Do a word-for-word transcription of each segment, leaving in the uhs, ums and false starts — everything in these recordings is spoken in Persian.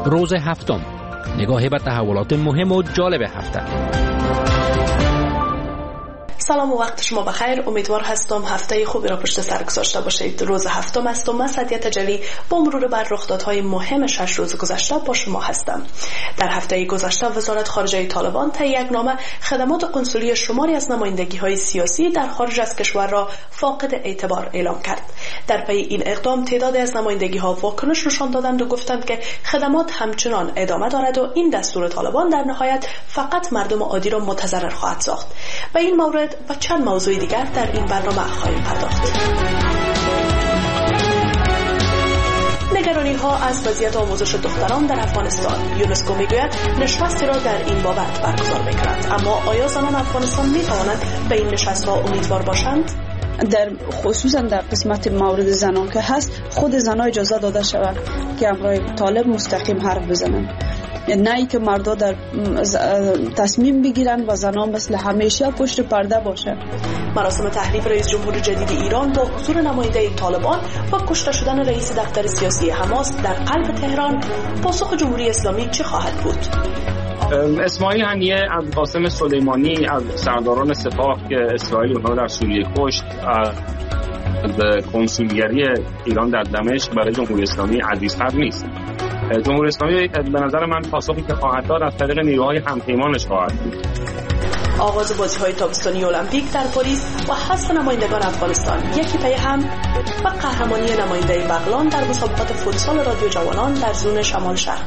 روز هفتم، نگاهی به تحولات مهم و جالب هفته. سلام و وقت شما بخیر. امیدوار هستم هفته خوبی را پشت سر گذاشته باشید. روز هفتم است و من سعدیه تجلی با مرور بر رخدادهای مهم شش روز گذشته با شما هستم. در هفته گذشته وزارت خارجه طالبان طی یک نامه خدمات قنسولی شماری از نمایندگی‌های سیاسی در خارج از کشور را فاقد اعتبار اعلام کرد. در پی این اقدام تعدادی از نمایندگی‌ها واکنش نشان دادند و گفتند که خدمات همچنان ادامه دارد و این دستور طالبان در نهایت فقط مردم عادی را متضرر خواهد ساخت. به این مورد و چند موضوع دیگر در این برنامه خواهیم پرداخت. نگرانی ها از وضعیت آموزش دختران در افغانستان. یونسکو میگوید نشستی را در این بابت برگزار می‌کند، اما آیا زنان افغانستان می‌توانند به این نشست ها امیدوار باشند؟ در خصوصا در قسمت مورد زنان که هست، خود زنان اجازه داده شود که امرای طالب مستقیم حرف بزنند، نه ای که مردا در تصمیم بگیرن و زنان مثل همیشه پشت پرده باشه. مراسم تحریف رئیس جمهور جدید ایران با حضور نماینده طالبان و کشته شدن رئیس دفتر سیاسی حماس در قلب تهران، پاسخ جمهوری اسلامی چه خواهد بود؟ اسماعیل هنیه از قاسم سلیمانی از سرداران سپاه که اسرائیل اونها در سوریه کشت، از کنسولگری ایران در دمشق برای جمهوری اسلامی عزیزتر نیست. جمهوری اسلامی به نظر من پاسخی که خواهد داد از طریق نیروهای همپیمانش خواهد بود. آغاز بازی‌های تابستانی المپیک در پاریس و حذف نمایندگان افغانستان یکی پی هم و قهرمانی نماینده بغلان در مسابقات فوتسال رادیو جوانان در زون شمال شرق.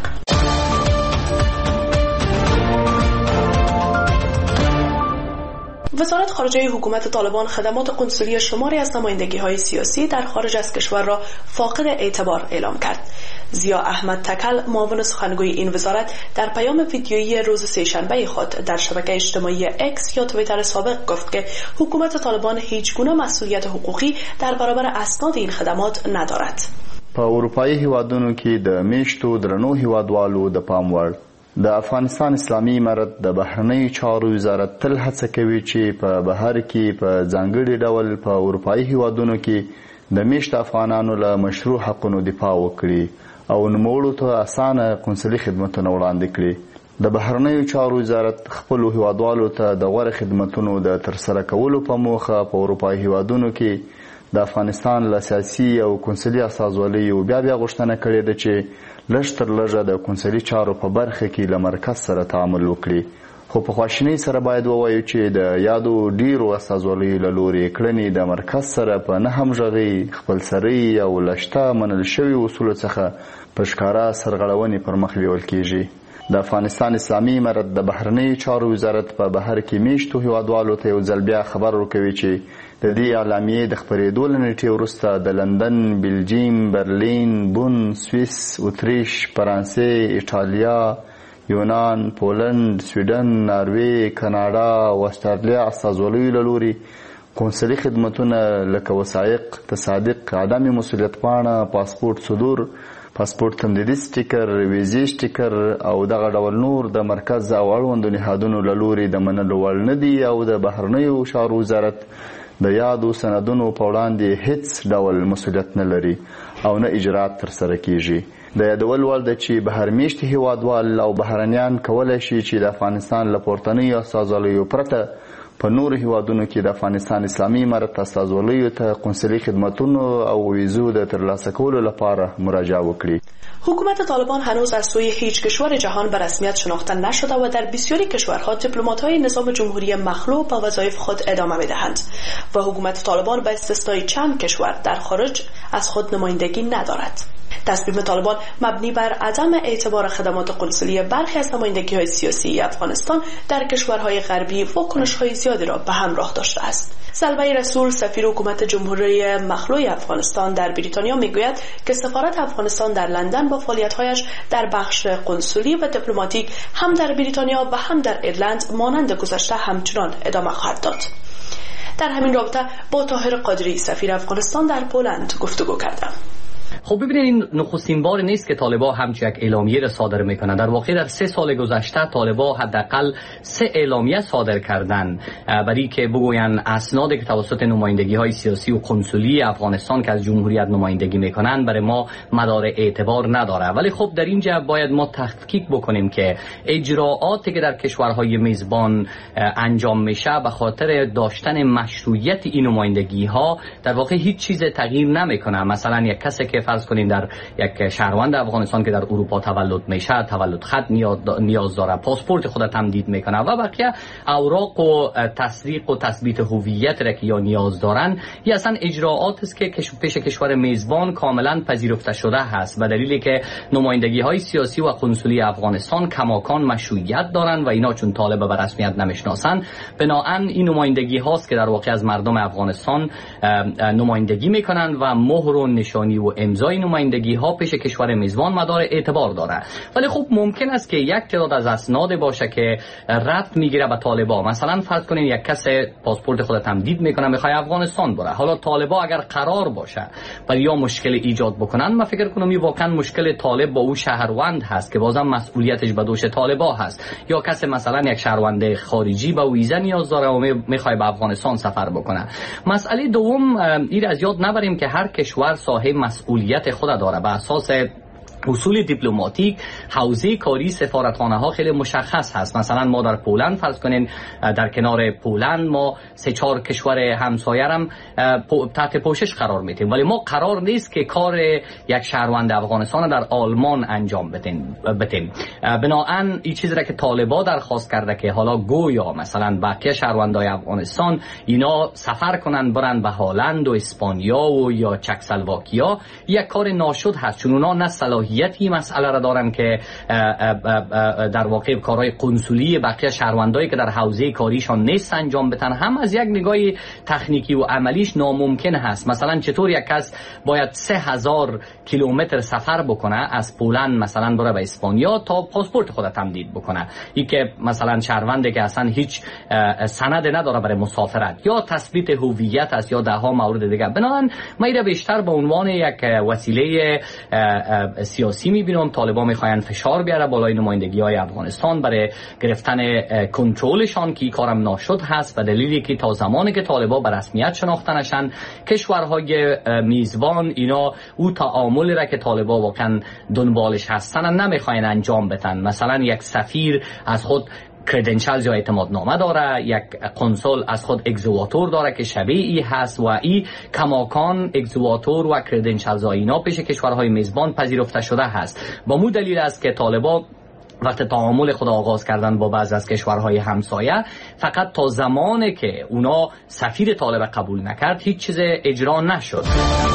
وزارت خارجه حکومت طالبان خدمات قنسولی شماری از نمایندگی‌های سیاسی در خارج از کشور را فاقد اعتبار اعلام کرد. زیا احمد تکل، معاون سخنگوی این وزارت، در پیام ویدیویی روز سه‌شنبه خود در شبکه اجتماعی اکس یا توییتر سابق گفت که حکومت طالبان هیچ گونه مسئولیت حقوقی در برابر اسناد این خدمات ندارد. په اروپایي هیوادونو کې د میشتو درنو هیوادوالو د پام وړ د افغانستان اسلامي امارت د بهرنیو چارو وزارت تل هڅه کوي چې په بهر کې په ځانګړي ډول په اروپایي هیوادونو کې د میشت افغانانو له مشروع حقونو دفاع وکړي او نوموړو ته اسانه قنصلي خدمتونه وړاندې کړي. د بهرنیو چارو وزارت خپلو هیوادوالو ته د غوره خدمتونو د ترسره کولو په موخه په اروپایي هیوادونو کې د افغانستان له سیاسي او قنصلي اساسوالۍ بیا بیا غوښتنه کړې ده چې لږ تر لږه د قنصلي چارو په برخه کې له مرکز سره تعامل وکړي. خو په خواشینۍ سره باید ووایو چې د یادو ډیرو اساسوالۍ له لورې کړنې د مرکز سره په نه همغږۍ، خپلسرۍ او له شته منل شوي اصولو څخه په ښکاره سرغړونې پر مخ بیول کیږي. د افغانستان اسلامي امارت د بهرنیو چارو وزارت په بهر کې میشتو هیوادوالو ته یو ځل بیا خبر ورکوي چې د دې اعلامیې د خپرېدو له نیټې وروسته د لندن، بلجیم، برلین، بون، سویس، اتریش، فرانسې، ایټالیا، یونان، پولند، سویډن، ناروې، کاناډا او استرالیا استازولیو له لوري قنصلي خدمتونه لکه وثایق، تصادق، عدم مسؤلیت پاڼه، پاسپورت صدور، پاسپورت تمدیدي سټیکر، ویزې سټیکر او دغه ډول نور د مرکز او اړوندو نهادونو له لوري د منلو وړ نه دي او د بهرنیو چارو وزارت د یادو سندونو په وړاندې هیڅ ډول مسؤلیت نه لري او نه اجرات ترسره کیږي. د یادول وړ ده چې بهرمیشتي هیوادوال او بهرنیان کولی شي چې د افغانستان له پورتنیو استازولیو پرته په نورو هیوادونو کې د افغانستان اسلامي امارت استازولیو ته قنصلي خدمتونو او ویزو د ترلاسه کولو لپاره مراجعه وکړي. حکومت طالبان هنوز از سوی هیچ کشور جهان به رسمیت شناخته نشده و در بسیاری کشورها دیپلمات‌های نظام جمهوری مخلوع به وظایف خود ادامه می‌دهند و حکومت طالبان به استثنای چند کشور در خارج از خود نمایندگی ندارد. تصمیم طالبان مبنی بر عدم اعتبار خدمات قنسولی برخی از نمایندگی‌های سیاسی افغانستان در کشورهای غربی واکنش‌های زیادی را به همراه داشته است. سلوی رسول، سفیر حکومت جمهوری مخلوع افغانستان در بریتانیا میگوید که سفارت افغانستان در لندن با فعالیت‌هایش در بخش قنسولی و دیپلماتیک هم در بریتانیا و هم در ایرلند مانند گذشته همچنان ادامه خواهد داد. در همین رابطه با طاهر قادری، سفیر افغانستان در پولند گفتگو کردم. خب ببینید این نخستین بار نیست که طالبان همچین یک اعلامیه را صادر میکنند. در واقع در سه سال گذشته طالبان حداقل سه اعلامیه صادر کردن برای که بگویند اسنادی که توسط نمایندگی های سیاسی و کنسولی افغانستان که از جمهوریت نمایندگی میکنند برای ما مدار اعتبار نداره. ولی خب در اینجا باید ما تحقیق بکنیم که اجراعاتی که در کشورهای میزبان انجام میشه به خاطر داشتن مشروعیت این نمایندگی ها در واقع هیچ چیز تغییر نمیکنه. مثلا یک کسی که فرض کنیم در یک شهروند افغانستان که در اروپا تولد میشه تولد خط نیاز داره، پاسپورت خود تمدید میکنه و بقیه اوراق و تصدیق و تثبیت هویت را که یا نیاز دارن، این اصلا اجراعات است که پیش کشور میزبان کاملا پذیرفته شده هست به دلیلی که نمایندگی های سیاسی و کنسولی افغانستان کماکان مشروعیت دارن و اینا چون طالب به رسمیت نمیشناسن، بنابراین این نمایندگی هاست که در واقع از مردم افغانستان نمایندگی میکنن و مهر و نشانی و امضای نمایندگی ها پیش کشور میزبان مدار اعتبار داره. ولی خب ممکن است که یک تعداد از اسناد باشه که ربط میگیره به طالبان. مثلا فرض کنین یک کس پاسپورت خود تمدید میکنه میخواد افغانستان بره، حالا طالبان اگر قرار باشه برای یا مشکل ایجاد بکنن، من فکر کنم این واقعا مشکل طالب با او شهروند هست که بازم مسئولیتش به دوش طالبان هست، یا کسی مثلا یک شهروند خارجی با ویزا نیاز داره و میخواد به افغانستان سفر بکنه. مسئله دوم این از یاد نبریم که هر کشور صاحب مسئولیت خود داره. به اساس اصول دیپلماتیک حوزه کاری سفارتخانه ها خیلی مشخص هست. مثلا ما در پولند فرض کنین در کنار پولند ما سه چهار کشور همسایه هم تحت پوشش قرار میدیم، ولی ما قرار نیست که کار یک شهروند افغانستان در آلمان انجام بدیم. بنابراین این چیزی را که طالبان درخواست کرده که حالا گویا مثلا بقیه شهروندای افغانستان اینا سفر کنن برن به هلند و اسپانیا و یا چکسلواکیا، یک کار ناشد هست، چون اونا نه صلاحیت این مسئله را دارن که در واقع کارهای کنسولی بقیه شهروندایی که در حوزه کاریشان نیست انجام بدن، هم از یک نگاه تکنیکی و عملیش ناممکن هست. مثلا چطور یک کس باید سه هزار کیلومتر سفر بکنه از پولند مثلا بره به اسپانیا تا پاسپورت خود تمدید بکنه، این که مثلا شهرونده که اصلا هیچ سند نداره برای مسافرت، یا تثبیت هویت است، یا ده ها مورد دیگه. بنابراین ما اینا بیشتر به عنوان یک وسیله سیاسی میبینم. طالبان میخواین فشار بیاره بالای نمایندگی های افغانستان برای گرفتن کنترلشان که این کارم ناشد هست، به دلیلی که تا زمانی که طالبان به رسمیت شناخته نشن کشورهای میزبان اینا او تعاملی را که طالبان واقعا دنبالش هستن نمیخواین انجام بدن. مثلا یک سفیر از خود کردنشال یا اعتمادنامه داره، یک کنسول از خود اگزواتور داره که شبیه ای هست و ای کماکان اگزواتور و کردنشال اینا پیش کشورهای میزبان پذیرفته شده هست. با مو دلیل است که طالبان وقت تعامل خود آغاز کردن با بعض از کشورهای همسایه فقط تا زمانی که اونا سفیر طالب قبول نکرد هیچ چیز اجرا نشد.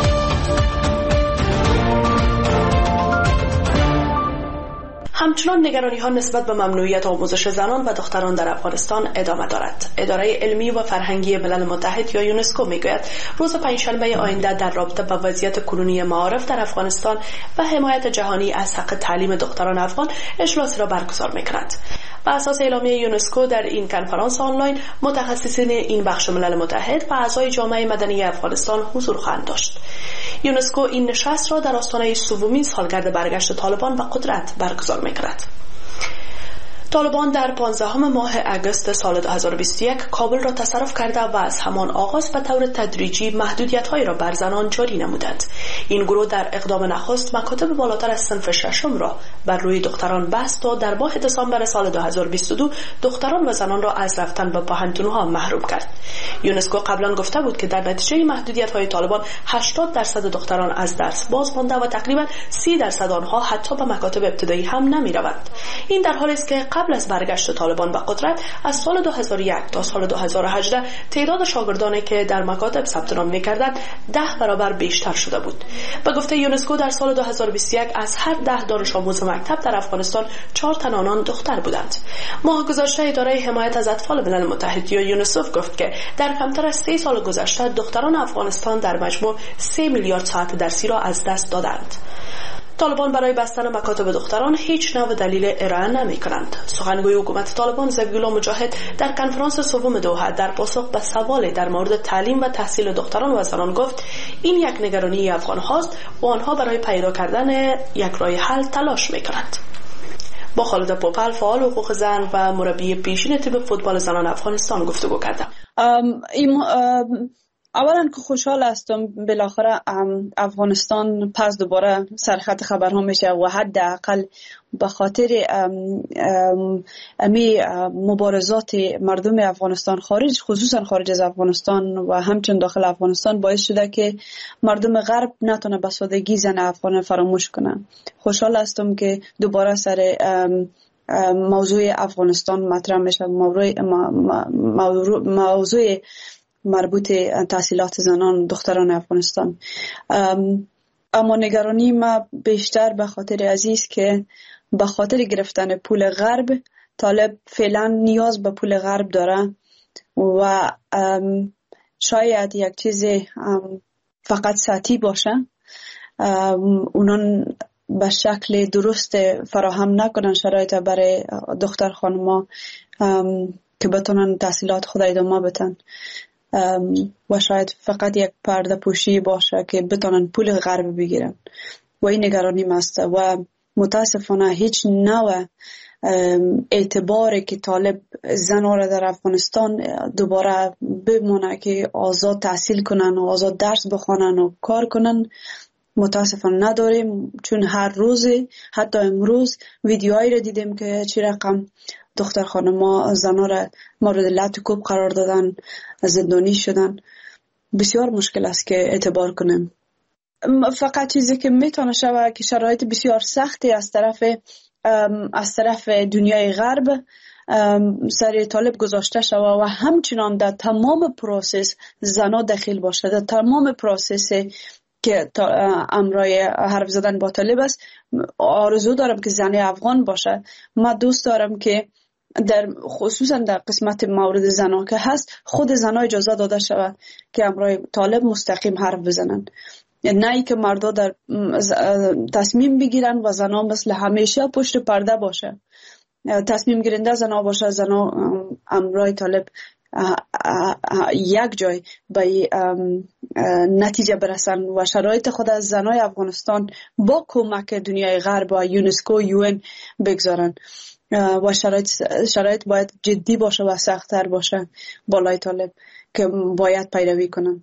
همچنان نگرانی ها نسبت به ممنوعیت آموزش زنان و دختران در افغانستان ادامه دارد. اداره علمی و فرهنگی ملل متحد یا یونسکو میگوید روز پنجشنبه آینده در رابطه با وضعیت کنونی معارف در افغانستان و حمایت جهانی از حق تعلیم دختران افغان اجلاسی را برگزار میکند. بر اساس اعلامیه یونسکو در این کنفرانس آنلاین متخصصین این بخش ملل متحد و اعضای جامعه مدنی افغانستان حضور خواهند داشت. یونسکو این نشست را در آستانه سومین سالگرد برگشت طالبان به قدرت برگزار می‌کند. طالبان در پانزدهم ماه اگست سال دو هزار و بیست و یک کابل را تصرف کرده و از همان آغاز به طور تدریجی محدودیت‌هایی را بر زنان جاری نمودند. این گروه در اقدام نخست مکاتب بالاتر از صنف ششم را بر روی دختران بست و در ماه دسامبر سال دو هزار و بیست و دو دختران و زنان را از رفتن به پوهنتون‌ها محروم کرد. یونسکو قبلا گفته بود که در نتیجه محدودیت‌های طالبان هشتاد درصد دختران از درس باز مانده و تقریبا سی درصد آنها حتی به مکاتب ابتدایی هم نمی‌روند. این در حالی است که قبل از برگشت طالبان به قدرت از سال دو هزار و یک تا سال دو هزار و هجده تعداد شاگردانی که در مکاتب ثبت نام می‌کردند ده برابر بیشتر شده بود. به گفته یونسکو در سال دو هزار و بیست و یک از هر ده دانش آموز مکتب در افغانستان چهار تن آنان دختر بودند. ماه گذشته اداره حمایت از اطفال ملل متحد یا یونیسف گفت که در کمتر از سه سال گذشته دختران افغانستان در مجموع سه میلیارد ساعت درسی را از دست دادند. طالبان برای بستن مکاتب دختران هیچ نوع دلیل ارائه نمی کنند. سخنگوی حکومت طالبان ذبیحالله مجاهد در کنفرانس سوم دوحه در پاسخ به سوال در مورد تعلیم و تحصیل دختران و زنان گفت این یک نگرانی افغان هاست و آنها برای پیدا کردن یک راه حل تلاش می کنند. با خالد پوپل فعال حقوق زن و مربی پیشین تیم فوتبال زنان افغانستان گفتگو کردم. اولا که خوشحال هستم بالاخره افغانستان پس دوباره سرخط خبرها میشه و حداقل به خاطر امی مبارزات مردم افغانستان خارج، خصوصا خارج از افغانستان و همچنین داخل افغانستان، باعث شده که مردم غرب نتونه به سادگی زن افغان فراموش کنن. خوشحال هستم که دوباره سر موضوع افغانستان مطرح میشه، موضوع موضوع مربوط تحصیلات زنان دختران افغانستان. اما نگرانی ما بیشتر به خاطر عزیز که به خاطر گرفتن پول غرب طالب فعلا نیاز به پول غرب داره و شاید یک چیز فقط سطحی باشه، اونان به شکل درست فراهم نکنن شرایط برای دختر خانما که بتونن تحصیلات خود ادامه بدن و شاید فقط یک پرده پوشی باشه که بتونن پول غرب بگیرن و این نگرانی است. و متاسفانه هیچ نوع اعتباری که طالب زنها را در افغانستان دوباره بمونه که آزاد تحصیل کنن و آزاد درس بخونن و کار کنن متاسفانه نداریم، چون هر روز حتی امروز ویدیوهایی را دیدیم که چی رقم دختر خانما زنها را مورد لعن کوب قرار دادن، زندانی شدن. بسیار مشکل است که اعتبار کنیم. فقط چیزی که میتونه شود که شرایط بسیار سختی از طرف از طرف دنیای غرب سر طالب گذاشته شود و همچنان در تمام پروسس زنها دخیل باشه، در تمام پروسس که امرای حرف زدن با طالب است. آرزو دارم که زن افغان باشه. ما دوست دارم که در خصوصا در قسمت مورد زنها که هست خود زنها اجازه داده شود که امرای طالب مستقیم حرف بزنن، نه ای که مردا در تصمیم بگیرن و زنها مثل همیشه پشت پرده باشه. تصمیم گیرنده زنها باشه، زنها امرای طالب یک جای به نتیجه برسن و شرایط خود از زنای افغانستان با کمک دنیای غرب و یونسکو یو ان بگذارن و شرایط شرایط باید جدی باشه و سخت‌تر باشه بالای طالب که باید پیروی کنن.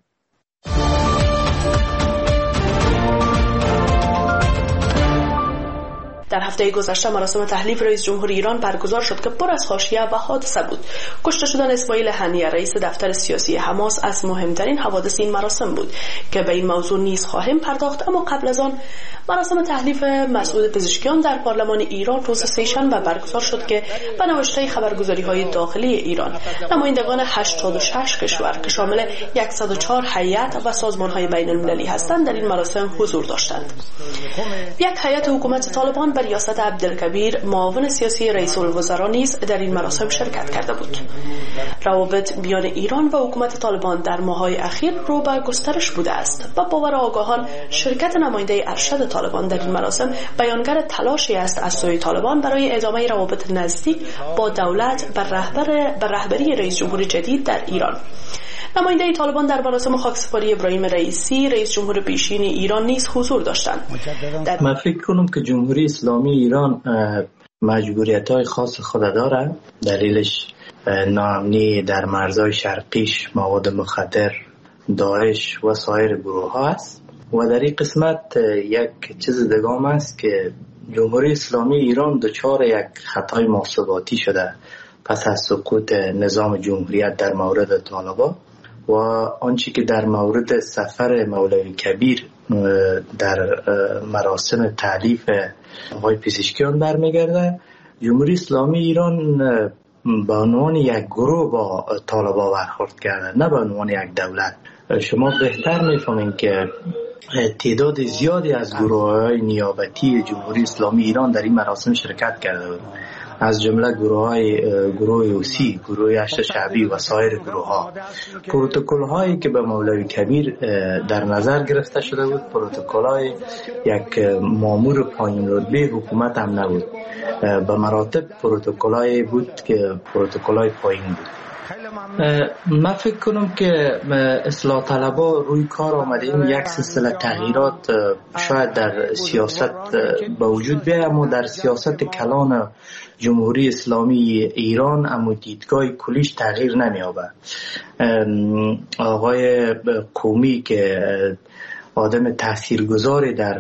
در هفته گذشته مراسم تحلیف رئیس جمهوری ایران برگزار شد که پر از حاشیه و حادثه بود. کشته شدن اسماعیل هنیه رئیس دفتر سیاسی حماس از مهمترین حوادث این مراسم بود که به این موضوع نیز خواهیم پرداخت. اما قبل از آن مراسم تحلیف مسعود پزشکیان در پارلمان ایران روز سه‌شنبه برگزار شد که به نوشته خبرگزاری‌های داخلی ایران نمایندگان هشتاد و شش کشور که شامل صد و چهار هیئت و سازمان‌های بین‌المللی هستند در این مراسم حضور داشتند. یک هیئت حکومت طالبان به ریاست عبدالکبیر معاون سیاسی رئیس الوزراء نیز در این مراسم شرکت کرده بود. روابط میان ایران و حکومت طالبان در ماه‌های اخیر رو به گسترش بوده است و باور آگاهان شرکت نماینده ارشد طالبان در این مراسم بیانگر تلاشی است از سوی طالبان برای ادامه روابط نزدیک با دولت بر رهبر بر رهبری رئیس جمهور جدید در ایران. نماینده طالبان در مراسم خاکسپاری ابراهیم رئیسی رئیس جمهور پیشین ایران نیز حضور داشتند. من فکر کنم که جمهوری اسلامی ایران مجبوریت‌های خاص خود داره. دلیلش ناامنی در مرزهای شرقیش، مواد مخدر، داعش و سایر گروه ها است. و در این قسمت یک چیز دیگه است که جمهوری اسلامی ایران دچار یک خطای محاسباتی شده پس از سقوط نظام جمهوریت در مورد طالبان و آنچه که در مورد سفر مولوی کبیر در مراسم تألیف آقای پزشکیان برمیگرده. جمهوری اسلامی ایران به عنوان یک گروه با طالبان برخورد کرده، نه به عنوان یک دولت. شما بهتر میفهمین که تعداد زیادی از گروه‌های نیابتی جمهوری اسلامی ایران در این مراسم شرکت کرده بود. از جمله گروه های گروه اوسی، گروه هشت شعبی و سایر گروه ها. پروتکل هایی که به مولوی کبیر در نظر گرفته شده بود پروتکل های یک مامور پایین رتبه حکومت هم نبود، به مراتب پروتکل هایی بود که پروتکل های پایین بود. من فکر کنم که اصلاح طلبا روی کار آمده این یک سلسله تغییرات شاید در سیاست به وجود بیاید، اما در سیاست کلان جمهوری اسلامی ایران اما دیدگاه کلیش تغییر نمی‌یابد. آقای قومی که آدم تاثیرگذاری در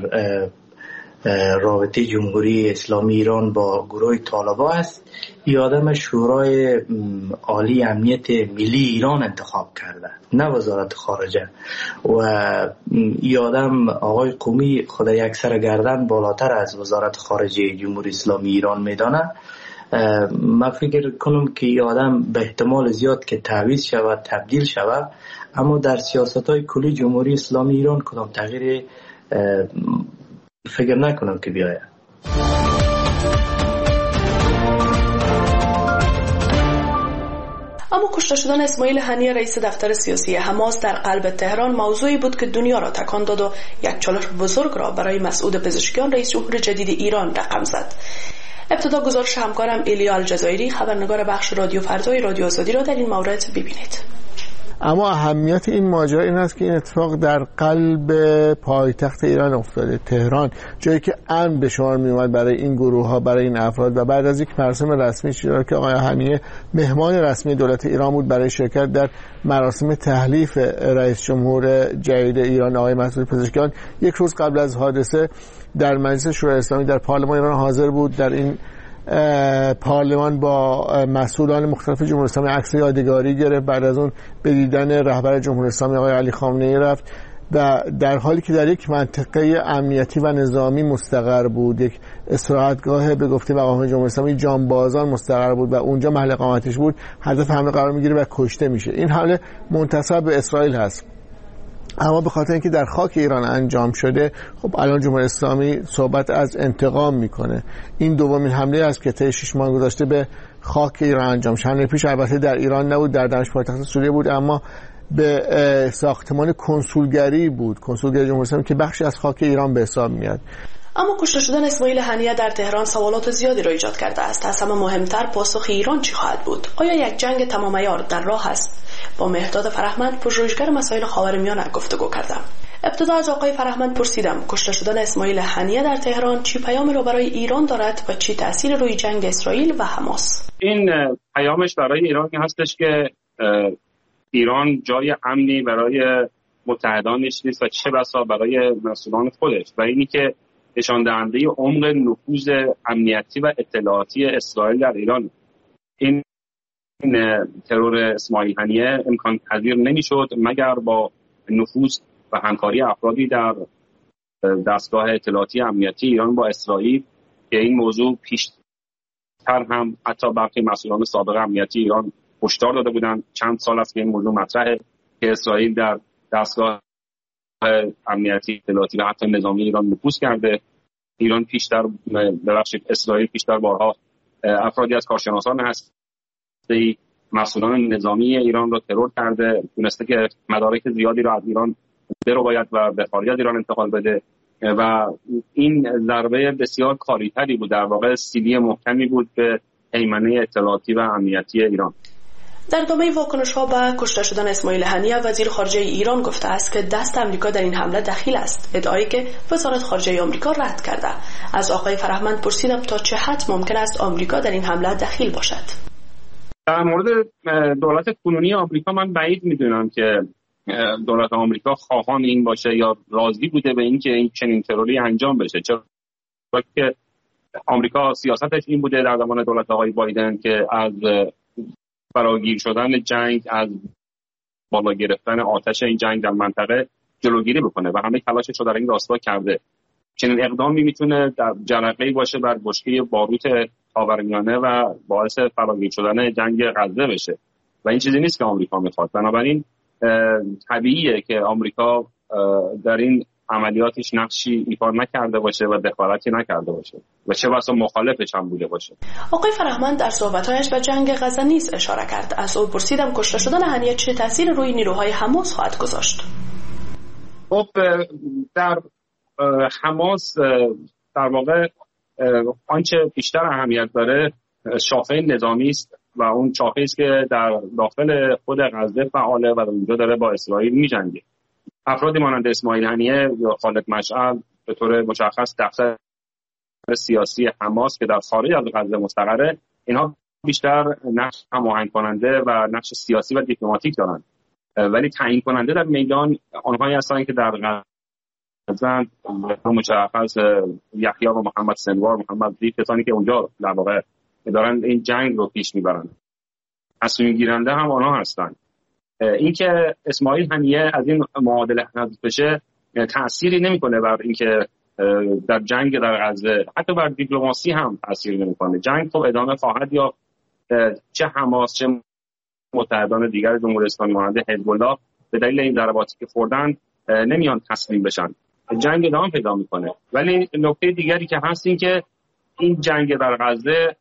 رابطه جمهوری اسلامی ایران با گروه طالبان است، این آدم شورای عالی امنیت ملی ایران انتخاب کرده، نه وزارت خارجه. و این آدم آقای قومی خود یک سر گردن بالاتر از وزارت خارجه جمهوری اسلامی ایران میدانه. من فکر کنم که این آدم به احتمال زیاد که تعویض شود، تبدیل شود، اما در سیاست های کلی جمهوری اسلامی ایران کدام تغییر فکر نکنم که بیاید. اما کشته شدن اسماعیل هنیه رئیس دفتر سیاسی حماس در قلب تهران موضوعی بود که دنیا را تکان داد و یک چالش بزرگ را برای مسعود پزشکیان رئیس جمهور جدید ایران رقم زد. ابتدا گزارش همکارم ایلیا الجزایری خبرنگار بخش رادیو فردای رادیو آزادی را در این مورد ببینید. اما اهمیت این ماجرا این است که این اتفاق در قلب پایتخت ایران افتاده، تهران، جایی که امن به شمار می اومد برای این گروه ها، برای این افراد. و بعد از یک مراسم رسمی چرا که آقای هنیه مهمان رسمی دولت ایران بود برای شرکت در مراسم تحلیف رئیس جمهور جدید ایران آقای مسعود پزشکیان، یک روز قبل از حادثه در مجلس شورای اسلامی در پارلمان ایران حاضر بود. در این پارلمان با مسئولان مختلف جمهوری اسلامی عکس یادگاری گرفت. بعد از اون به دیدن رهبر جمهوری اسلامی آقای علی خامنه ای رفت و در حالی که در یک منطقه امنیتی و نظامی مستقر بود، یک استراحتگاه به گفته مقام جمهوری اسلامی جانبازان مستقر بود و اونجا محل اقامتش بود، هدف حمله قرار میگیره و کشته میشه. این حمله منتسب به اسرائیل هست، اما به خاطر اینکه در خاک ایران انجام شده، خب الان جمهوری اسلامی صحبت از انتقام میکنه. این دومین حمله است که طی شش ماه گذشته به خاک ایران انجام شد. حمله پیش البته در ایران نبود، در دمشق پایتخت سوریه بود، اما به ساختمان کنسولگری بود، کنسولگری جمهوری اسلامی که بخشی از خاک ایران به حساب میاد. اما کشته شدن اسماعیل هنیه در تهران سوالات زیادی را ایجاد کرده است. از همه مهمتر پاسخ ایران چی خواهد بود؟ آیا یک جنگ تمام عیار در راه است؟ با مهرداد فرهمند پژوهشگر مسائل خاورمیانه گفتگو کردم. ابتدا از آقای فرهمند پرسیدم کشته شدن اسماعیل هنیه در تهران چی پیامی را برای ایران دارد و چی تأثیر روی جنگ اسرائیل و حماس؟ این پیامش برای ایران هستش که ایران جای امنی برای متحدانش نیست و چه بسا برای مسئولان خودش، و اینی که نشان دهنده عمق نفوذ امنیتی و اطلاعاتی اسرائیل در ایران. این ترور اسماعیل هنیه امکان پذیر نمیشد مگر با نفوذ و همکاری افرادی در دستگاه اطلاعاتی امنیتی ایران با اسرائیل که این موضوع پیشتر هم حتی برخی مسئولان سابق امنیتی ایران هشدار داده بودند. چند سال است که این موضوع مطرحه که اسرائیل در دستگاه امنیتی اطلاعاتی و حتی نظامی ایران نفوذ کرده. ایران پیشتر ببخشید اسرائیل پیشتر بارها افرادی از کارشناسان هستی مسئولان نظامی ایران را ترور کرده، تونسته که مدارک زیادی را از ایران برو باید و به خارج از ایران انتقال بده و این ضربه بسیار کاریتری بود، در واقع سیلی محکمی بود به هیمنه اطلاعاتی و امنیتی ایران. در ادامه واکنش‌ها به کشته شدن اسماعیل هنیه وزیر خارجه ایران گفته است که دست آمریکا در این حمله دخیل است، ادعایی که وزارت خارجه آمریکا رد کرده. از آقای فرهمند پرسیدم تا چه حد ممکن است آمریکا در این حمله دخیل باشد. در مورد دولت کنونی آمریکا من بعید میدونم که دولت آمریکا خواهان این باشه یا راضی بوده به اینکه این چنین تروری انجام بشه، چرا که آمریکا سیاستش این بوده در زمان دولت آقای بایدن که از فراگیر شدن جنگ، از بالا گرفتن آتش این جنگ در منطقه جلوگیری بکنه و همه تلاشش رو در این راستا کرده. چنین اقدامی میتونه در جرقه‌ای باشه بر بشکه باروت خاورمیانه و باعث فراگیر شدن جنگ غزه بشه و این چیزی نیست که آمریکا میخواد. بنابراین طبیعیه که آمریکا در این عملیاتش نقشی ایفا نکرده باشه و دخالتی نکرده باشه و چه بسا مخالفش هم بوده باشه. آقای فرهمند در صحبت‌هایش به جنگ غزه نیز اشاره کرد. از او پرسیدم کشته شدن هنیه چه تأثیر روی نیروهای حماس خواهد گذاشت؟ خب در حماس در واقع آنچه بیشتر اهمیت داره شاخه نظامی است و اون شاخه است که در داخل خود غزه فعاله و اونجا داره با اسرائیل می‌جنگه. افرادی مانند اسماعیل هنیه یا خالد مشعل به طور مشخص دفتر سیاسی حماس که در خارج از غزه مستقره، اینها بیشتر نقش هماهنگ کننده و نقش سیاسی و دیپلماتیک دارند، ولی تعیین کننده در میدان آنهایی هستند که در غزه مشخص یحیی و محمد سنوار، محمد زیف، کسانی که اونجا در واقع دارن این جنگ رو پیش میبرن، تصمیم گیرنده هم آنها هستند. اینکه اسماعیل هنیه از این معادله حذف بشه تأثیری نمیکنه بر اینکه در جنگ در غزه، حتی بر دیپلماسی هم تأثیر نمیکنه. جنگ خب ادامه خواهد یا چه حماس چه متحدان دیگر جمهوری اسلامی مانند حزب الله به دلیل این ضرباتی که خوردن نمیان تسلیم بشن، جنگ ادامه پیدا میکنه. ولی نکته دیگری که هست این که این جنگ در غزه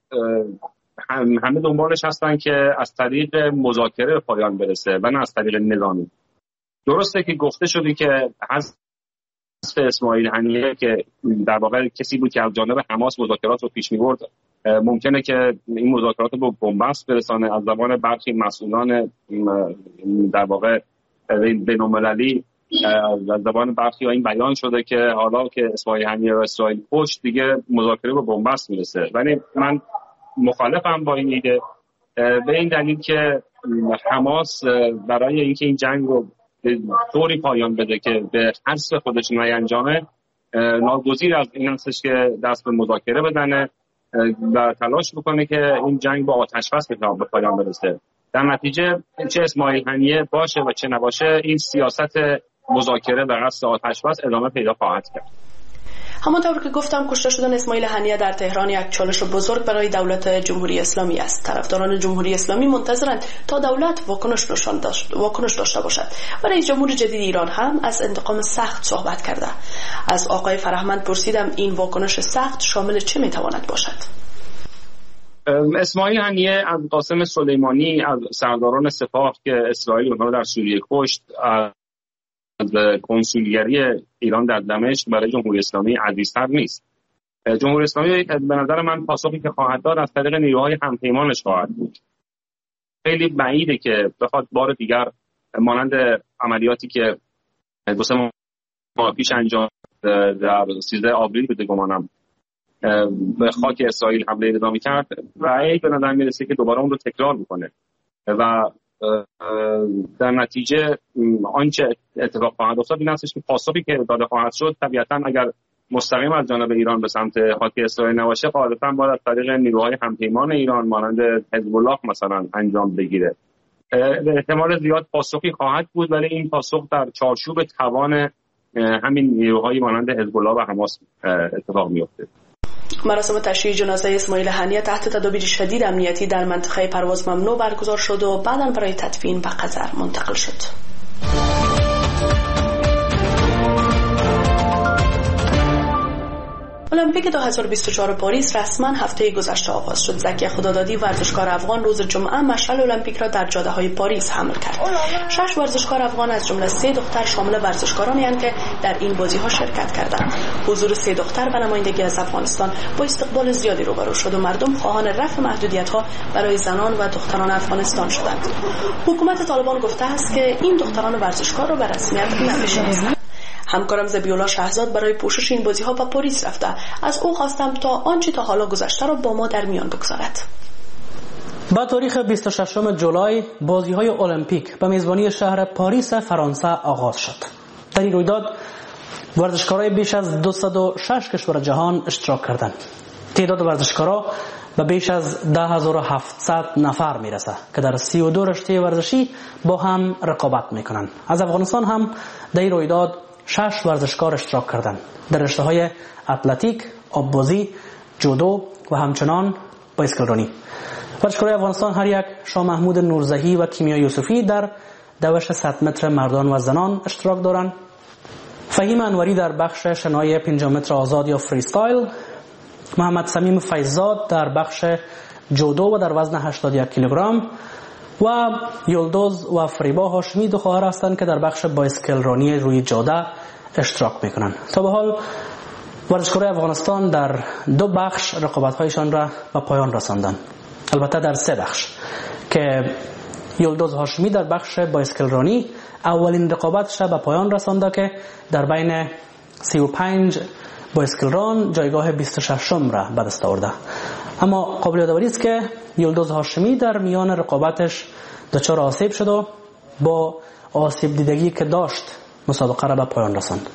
همه دنبالش هستن که از طریق مذاکره به پایان برسه و نه از طریق نظامی. درسته که گفته شده که حذف اسماعیل هنیه که در واقع کسی بود که از جانب حماس مذاکرات رو پیش می‌برد، ممکنه که این مذاکرات رو به بنبست برسانه. از زبان برخی مسئولان در واقع بین‌المللی، از زبان برخی این بیان شده که حالا که اسماعیل هنیه و اسرائیل پشت دیگه مذاکره به بنبست میرسه. ولی من مخالفم با این ایده به این دلیل که حماس برای اینکه این جنگ رو به طوری پایان بده که به حذف خودش نینجامه، ناگزیر از این هستش که دست به مذاکره بزنه و تلاش بکنه که این جنگ با آتش بس به پایان برسه. در نتیجه چه اسماعیل هنیه باشه و چه نباشه، این سیاست مذاکره به قصد آتش بس ادامه پیدا خواهد کرد. همانطور که گفتم کشته شدن اسماعیل هنیه در تهران یک چالش بزرگ برای دولت جمهوری اسلامی است. طرفداران جمهوری اسلامی منتظرند تا دولت واکنش نشان داشت واکنش داشته باشد. و رئیس جمهور جدید ایران هم از انتقام سخت صحبت کرده. از آقای فرهمند پرسیدم این واکنش سخت شامل چه میتواند باشد؟ اسماعیل هنیه از قاسم سلیمانی، از سرداران سپاه که اسرائیل اونها در سوریه کشت، از کنسولگری ایران در دمشق برای جمهوری اسلامی عزیزتر نیست. جمهوری اسلامی به نظر من پاسخی که خواهد داد از طریق نیروهای همپیمانش خواهد بود. خیلی بعیده که بخواد بار دیگر مانند عملیاتی که دو سه ماه پیش انجام در سیزده آوریل بوده گمانم به خاک اسرائیل حمله نظامی کرد و ای به نظر میرسه که دوباره اون رو تکرار میکنه و در نتیجه آنچه اتفاق خواهد افتاد این هستش که پاسخی که داده خواهد شد طبیعتا اگر مستقیم از جانب ایران به سمت خاک اسرائیل نباشه، غالبا باید از طریق نیروهای همپیمان ایران مانند حزب الله مثلا انجام بگیره. به احتمال زیاد پاسخی خواهد بود، ولی این پاسخ در چارچوب توان همین نیروهای مانند حزب الله و حماس اتفاق میفته. مراسم تشییع جنازه اسماعیل هنیه تحت تدابیر شدید امنیتی در منطقه پرواز ممنوع برگزار شد و بعداً برای تدفین به قطر منتقل شد. المپیک دو هزار و بیست و چهار پاریس رسما هفته گذشته آغاز شد. زکی خدادادی ورزشکار افغان روز جمعه مشعل المپیک را در جاده‌های پاریس حمل کرد. شش ورزشکار افغان از جمله سه دختر شامل ورزشکارانی اند که در این بازی‌ها شرکت کردند. حضور سه دختر و نمایندگی از افغانستان با استقبال زیادی روبرو شد و مردم خواهان رفع محدودیت‌ها برای زنان و دختران افغانستان شدند. حکومت طالبان گفته است که این دختران ورزشکار را به رسمیت نمی‌شناسد. همکارم زبیولا شهزاد برای پوشش این بازی‌ها به پاریس رفته. از او خواستم تا آنچه تا حالا گذشته را با ما در میان بگذارد. با تاریخ بیست و ششم جولای بازی‌های المپیک به میزبانی شهر پاریس فرانسه آغاز شد. در این رویداد ورزشکارای بیش از دویست و شش کشور جهان اشتراک کردند. تعداد ورزشکارا به بیش از ده هزار و هفتصد نفر میرسه که در سی و دو رشته ورزشی با هم رقابت میکنند. از افغانستان هم در این رویداد شش ورزشکار اشتراک کردند در رشته‌های اتلتیک، آببازی، جودو و همچنان بایسکلرانی. ورزشکارای افغانستان هر یک شاه محمود نورزهی و کیمیا یوسفی در دوش صد متر مردان و زنان اشتراک دارند. فهیم انوری در بخش شنای پنجاه متر آزاد یا فریستایل، محمد صمیم فیضزاد در بخش جودو و در وزن هشتاد و یک کیلوگرم و یلدوز و فریبا هاشمی دو خواهر هستند که در بخش بایسکل رانی روی جاده اشتراک میکنند. تا به حال ورزشکاران افغانستان در دو بخش رقابت‌هایشان را به پایان رساندند. البته در سه بخش که یلدوز هاشمی در بخش بایسکل رانی اولین رقابتش را به پایان رسانده که در بین سی و پنج بایسکل ران جایگاه بیست و ششم را به دست آورده. اما قابل یادآوری است که یلدوز هاشمی در میان رقابتش دچار آسیب شد و با آسیب دیدگی که داشت مسابقه را به پایان رساند.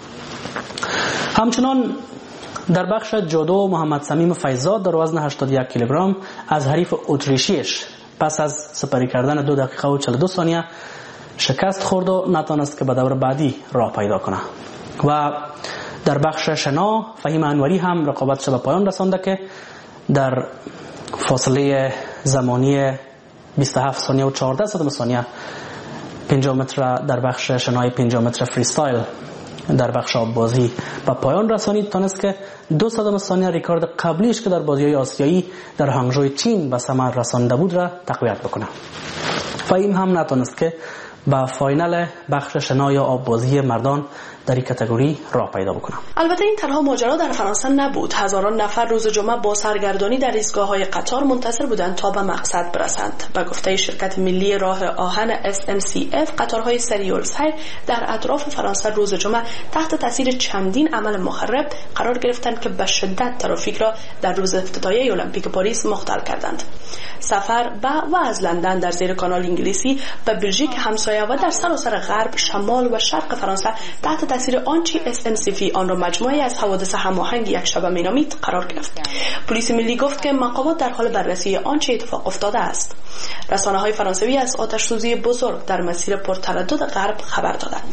همچنان در بخش جودو محمد صمیم فیضزاد در وزن هشتاد و یک کیلوگرم از حریف اتریشیش پس از سپری کردن دو دقیقه و چهل و دو ثانیه شکست خورد و نتوانست که به دور بعدی راه پیدا کنه. و در بخش شنا فهیم انوری هم رقابتش به پایان رسانده که در فاصله زمانی بیست و هفت ثانیه و چهارده صدم ثانیه پنجاه متر در بخش شنای پنجاه متر فریستایل در بخش آب بازی به پایان رسانید، تانست که دو صدم ثانیه ریکارد قبلیش که در بازی‌های آسیایی در هانگژو چین به ثمر رسانده بود را تقویت بکنه. فهیم هم نتونست که به فاینال بخش شنا یا آب بازی مردان در این کاتگوری راه پیدا بکنه. البته این تنها ماجرا در فرانسه نبود. هزاران نفر روز جمعه با سرگردانی در ایستگاه‌های قطار منتظر بودند تا به مقصد برسند. به گفته شرکت ملی راه آهن اس ان سی اف، قطارهای سریع السیر در اطراف فرانسه روز جمعه تحت تاثیر چندین عمل مخرب قرار گرفتند که به شدت ترافیک را در روز افتتاحیه المپیک پاریس مختل کردند. سفر به و از لندن در زیر کانال انگلیسی به بلژیک همسایه و در سراسر غرب، شمال و شرق فرانسه تحت تاثیر آنچه اس ان سی اف آن را مجموعه از حوادث هماهنگ یک شبه مینامید قرار گرفت. پلیس ملی گفت که مقامات در حال بررسی آنچه اتفاق افتاده است. رسانه‌های فرانسوی از آتش‌سوزی بزرگ در مسیر پرتردد غرب خبر دادند.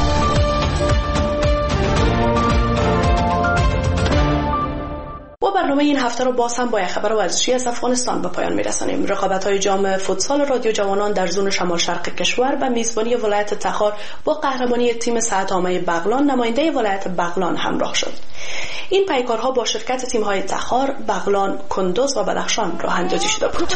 و برنامه این هفته رو باز هم با یک خبر ورزشی از افغانستان به پایان می‌رسانیم. رقابت‌های جام فوتسال رادیو جوانان در زون شمال شرق کشور به میزبانی ولایت تخار با قهرمانی تیم ساعت‌نامه بغلان نماینده ولایت بغلان همراه شد. این پیکارها با شرکت تیم‌های تخار، بغلان، کندوز و بدخشان راه اندازی شده بود.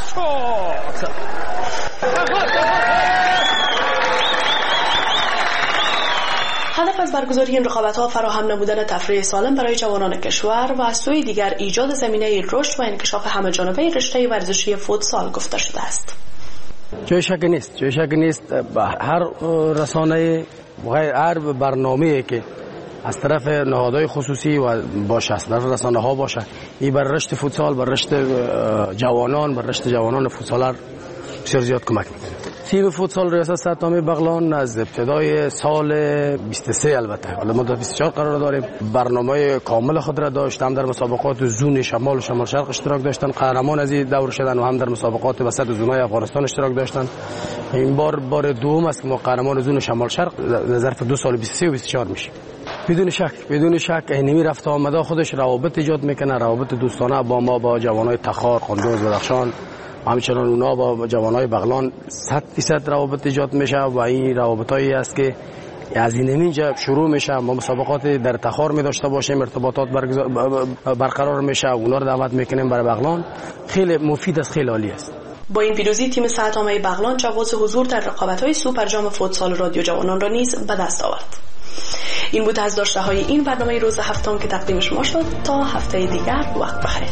هدف از برگزاری این رقابت‌ها فراهم نمودن تفریح سالم برای جوانان کشور و از سوی دیگر ایجاد زمینه رشد و انکشاف همه‌جانبه رشته ورزشی فوتسال گفته شده است. جای شک نیست، جای شک نیست هر رسانه و هر برنامه‌ای که از طرف نهادهای خصوصی و باشه، از طرف رسانه‌ها باشه، این بر رشد فوتسال، بر رشد جوانان، بر رشد جوانان فوتسالر بسیار زیاد کمک می‌کنه. تیم فوتسال ریاست ساعت‌نامه بغلان از ابتدای سال بیست و سه البته حالا ما در بیست و چهار قرار داریم، برنامه کامل خود را داشت. هم در مسابقات زون شمال و شمال شرق اشتراک داشتن، قهرمان از این دور شدن، و هم در مسابقات وسط زونای افغانستان اشتراک داشتن. این بار بار دوم است که ما قهرمان زون شمال شرق در ظرف دو سال بیست و سه و بیست و چهار میشیم. بدون شک بدون شک اینمی رفت آمده خودش روابط ایجاد میکنه، روابط دوستانه با ما، با جوانای تخار، کندوز و بدخشان، همچنان اونا با جوانای بغلان صد درصد روابط ایجاد میشه و این روابطایی است که از این اینجا شروع میشه. ما مسابقات در تخار می داشته باشیم، ارتباطات برقرار میشه، اونا رو دعوت میکنیم برای بغلان. خیلی مفید است، خیلی عالی است. با این پیروزی تیم ساعت‌نامه بغلان جواز حضور در رقابت‌های سوپر جام فوتسال رادیو جوانان را نیز به دست آورد. این بود از داشته‌های این برنامه روز هفتم که تقدیم شما شد. تا هفته دیگر وقت بخیر.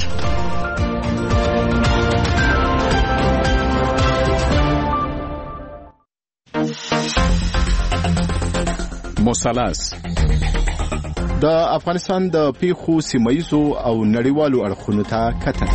مثلث د افغانستان د پیښو سیمایزو او نړیوالو اړخونو ته کتنه.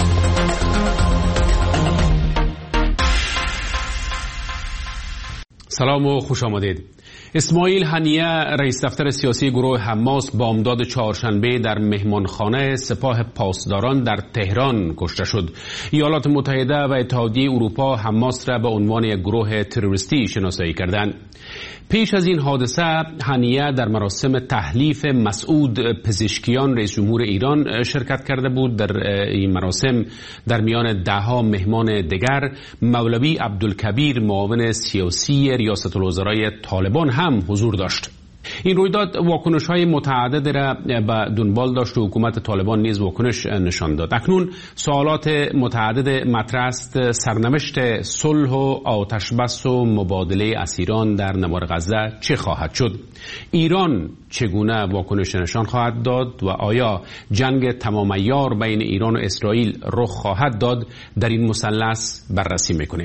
سلام و خوش آمدید. اسماعیل هنیه رئیس دفتر سیاسی گروه حماس بامداد چهارشنبه در مهمانخانه سپاه پاسداران در تهران کشته شد. ایالات متحده و اتحادیه اروپا حماس را به عنوان یک گروه تروریستی شناسایی کردند. پیش از این حادثه هنیه در مراسم تحلیف مسعود پزشکیان رئیس جمهور ایران شرکت کرده بود. در این مراسم در میان دهها مهمان دیگر مولوی عبدالکبیر معاون سیاسی ریاست الوزرای طالبان هم حضور داشت. این رویداد واکنش‌های متعدد را به دنبال داشت و حکومت طالبان نیز واکنش نشان داد. اکنون سوالات متعدد مطرح است: سرنوشت صلح و آتشبس و مبادله اسیران در نوار غزه چه خواهد شد؟ ایران چگونه واکنش نشان خواهد داد و آیا جنگ تمام عیار بین ایران و اسرائیل رخ خواهد داد؟ در این مثلث بررسی می‌کنیم.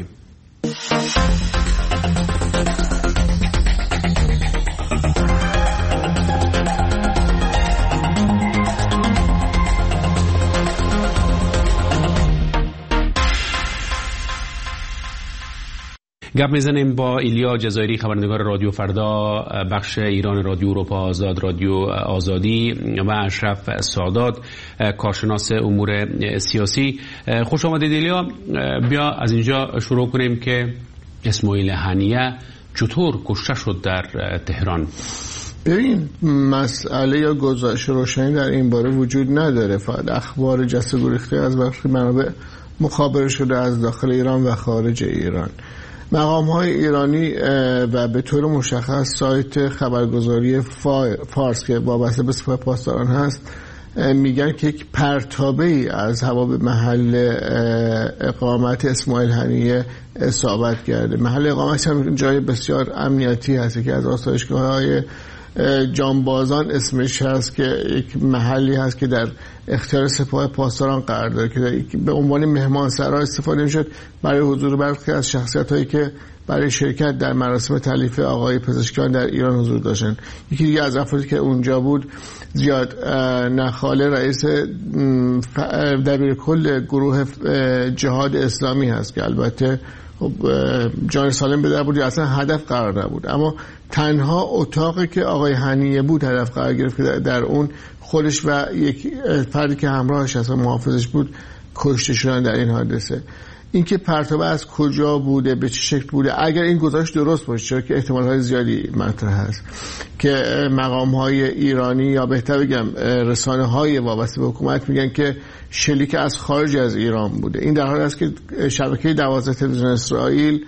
گپ میزنیم با ایلیا جزایری، خبرنگار رادیو فردا، بخش ایران رادیو اروپا آزاد، رادیو آزادی، و اشرف سادات، کارشناس امور سیاسی. خوش آمدید ایلیا. بیا از اینجا شروع کنیم که اسماعیل هنیه چطور کشته شد در تهران؟ ببین، مسئله یا گزارش روشنی در این باره وجود نداره، فقط اخبار جسته گریخته از برخی منابع مخابره شده از داخل ایران و خارج ایران. مقام‌های ایرانی و به طور مشخص سایت خبرگزاری فارس که وابسته به سپاه پاسداران هست میگن که یک پرتابه‌ای از هوا به محل اقامت اسماعیل هنیه اصابت کرده. محل اقامت هم جای بسیار امنیتی هست که از آسایشگاه‌های جانبازان اسمش هست، که یک محلی هست که در اختیار سپاه پاسداران قرار داره که به عنوان مهمانسرا استفاده میشد برای حضور برخی از شخصیت‌هایی که برای شرکت در مراسم تألیف آقای پزشکیان در ایران حضور داشتن. یکی دیگه از افرادی که اونجا بود زیاد نخاله، رئیس دبیر کل گروه جهاد اسلامی هست که البته خب جان سالم به در بود، اصلا هدف قرار نبود، اما تنها اتاقی که آقای هنیه بود هدف قرار گرفت که در اون خودش و یک فردی که همراهش هست و محافظش بود کشته شدن در این حادثه. اینکه پرتابه از کجا بوده، به چه شکل بوده، اگر این گزارش درست باشه، چرا که احتمال‌های زیادی مطرح هست که مقام‌های ایرانی یا بهتر بگم رسانه‌های وابسته به حکومت میگن که شلیک از خارج از ایران بوده. این در حالی است که شبکه دوازده تلویزیون اسرائیل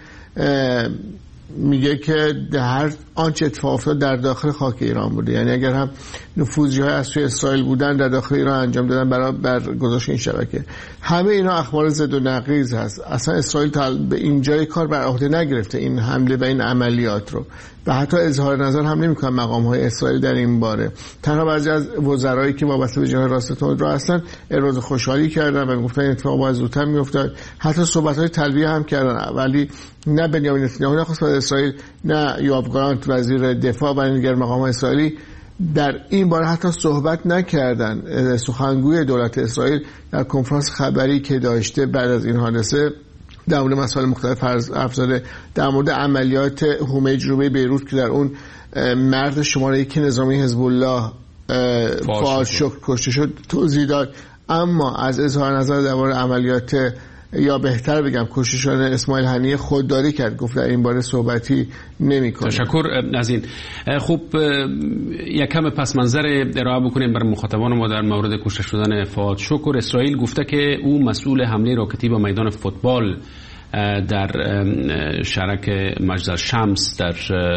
میگه که هر آنچه اتفاق افتاد در داخل خاک ایران بوده، یعنی اگر هم نفوذی‌های از سوی اسرائیل بودن در داخل ایران انجام دادن برای بر گذاشت این شبکه. همه اینا اخبار ضد و نقیض هست. اصلا اسرائیل تا به اینجای کار بر عهده نگرفته این حمله و این عملیات رو و حتی اظهار نظر هم نمی‌کنن مقام‌های اسرائیل در این باره. تنها بعضی از وزرایی که وابسته به جناح راست تند رو اصلا ابراز خوشحالی کردن و گفتن این اتفاق باید زودتر می‌افتاد. حتی صحبت‌های تلبیه هم کردن، ولی نه بنیامین نتانیاهو نخست وزیر اسرائیل، نه یوآف گالانت وزیر دفاع و دیگر مقام‌های اسرائیلی در این باره حتی صحبت نکردن. سخنگوی دولت اسرائیل در کنفرانس خبری که داشته بعد از این حادثه در مورد مسائل مختلف افزاده، در مورد عملیات حومه جنوبی بیروت که در اون مرد شماره یک نظامی حزب الله فؤاد شکر کشته شد توضیح داد، اما از اظهار نظر درباره عملیات یا بهتر بگم کشته شدن اسماعیل هنیه خودداری کرد، گفت در این باره صحبتی نمی‌کنه. تشکر از این. خوب یک کم پس منظر ارائه بکنیم برای مخاطبان ما در مورد کشته شدن فؤاد شکر. اسرائیل گفته که او مسئول حمله راکتی به میدان فوتبال در شرک مجزر شمس در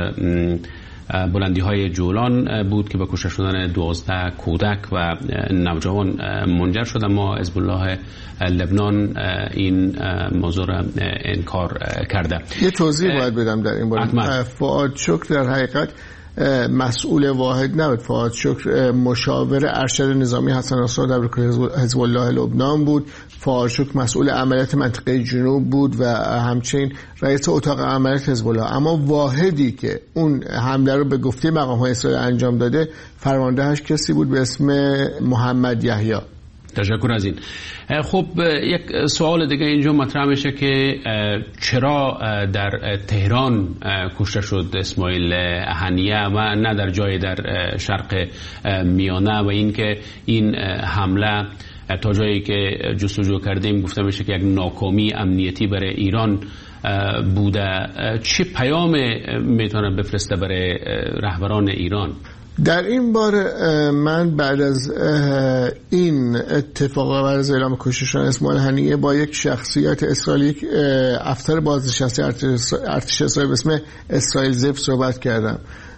بلندی های جولان بود که به کشته شدن دوازده کودک و نوجوان منجر شد، اما حزب الله لبنان این موضوع را انکار کرده. یه توضیح باید بدم در این باره. فؤاد شکر در حقیقت مسئول واحد نبود. فؤاد شکر مشاور ارشد نظامی حسن نصرالله در دبیرکل حزب الله لبنان بود. فؤاد شکر مسئول عملیات منطقه جنوب بود و همچنین رئیس اتاق عملیات حزب الله. اما واحدی که اون حمله رو به گفته مقام‌های اسرائیل انجام داده فرماندهش کسی بود به اسم محمد یحیی. تشکر از این. خب یک سوال دیگه اینجا مطرح میشه که چرا در تهران کشته شد اسماعیل هنیه و نه در جای در شرق میانه، و اینکه این حمله تا جایی که جستجو کردیم گفته میشه که یک ناکامی امنیتی برای ایران بوده. چه پیام میتونه بفرسته برای رهبران ایران؟ در این باره من بعد از این اتفاق و بعد از اعلام کشته شدن اسماعیل هنیه با یک شخصیت اسرائیلی، افسر بازنشسته ارتش اسرائیل به اسم اسرائیل زف صحبت کردم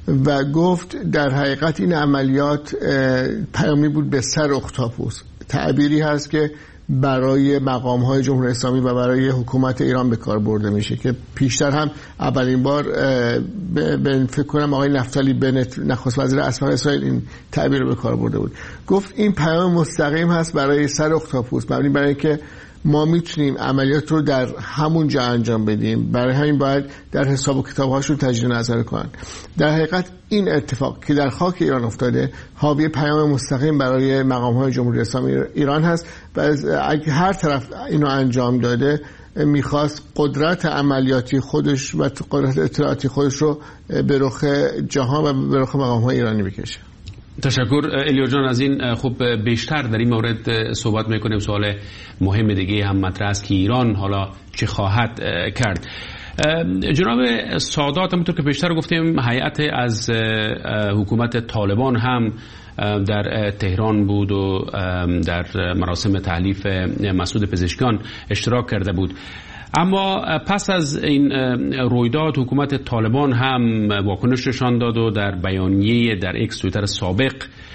و گفت در حقیقت این عملیات پیامی بود به سر اختاپوس. تعبیری هست که برای مقام‌های جمهوری اسلامی و برای حکومت ایران به کار برده میشه که پیشتر هم اولین بار به فکر کنم آقای نفتالی بنت نخست وزیر اسبق اسرائیل این تعبیر رو به کار برده بود. گفت این پیام مستقیم هست برای سر اختاپوس، مبنی برای اینکه ما میتونیم عملیات رو در همون جا انجام بدیم، برای همین باید در حساب و کتاب‌هاشون تجدید نظر کنن. در حقیقت این اتفاق که در خاک ایران افتاده حاوی پیام مستقیم برای مقام‌های جمهوری اسلامی ایران هست و اگه هر طرف اینو انجام داده میخواست قدرت عملیاتی خودش و قدرت اطلاعاتی خودش رو به رخ جهان و به رخ مقام‌های ایرانی بکشه. تشکر الیو جان از این. خوب بیشتر در این مورد صحبت میکنیم. سوال مهم دیگه هم مطرح است که ایران حالا چه خواهد کرد. جناب سادات، همونطور که بیشتر گفتیم هیئت از حکومت طالبان هم در تهران بود و در مراسم تحلیف مسعود پزشکیان اشتراک کرده بود. اما پس از این رویداد حکومت طالبان هم واکنش نشان داد و در بیانیه در اکس توییتر سابق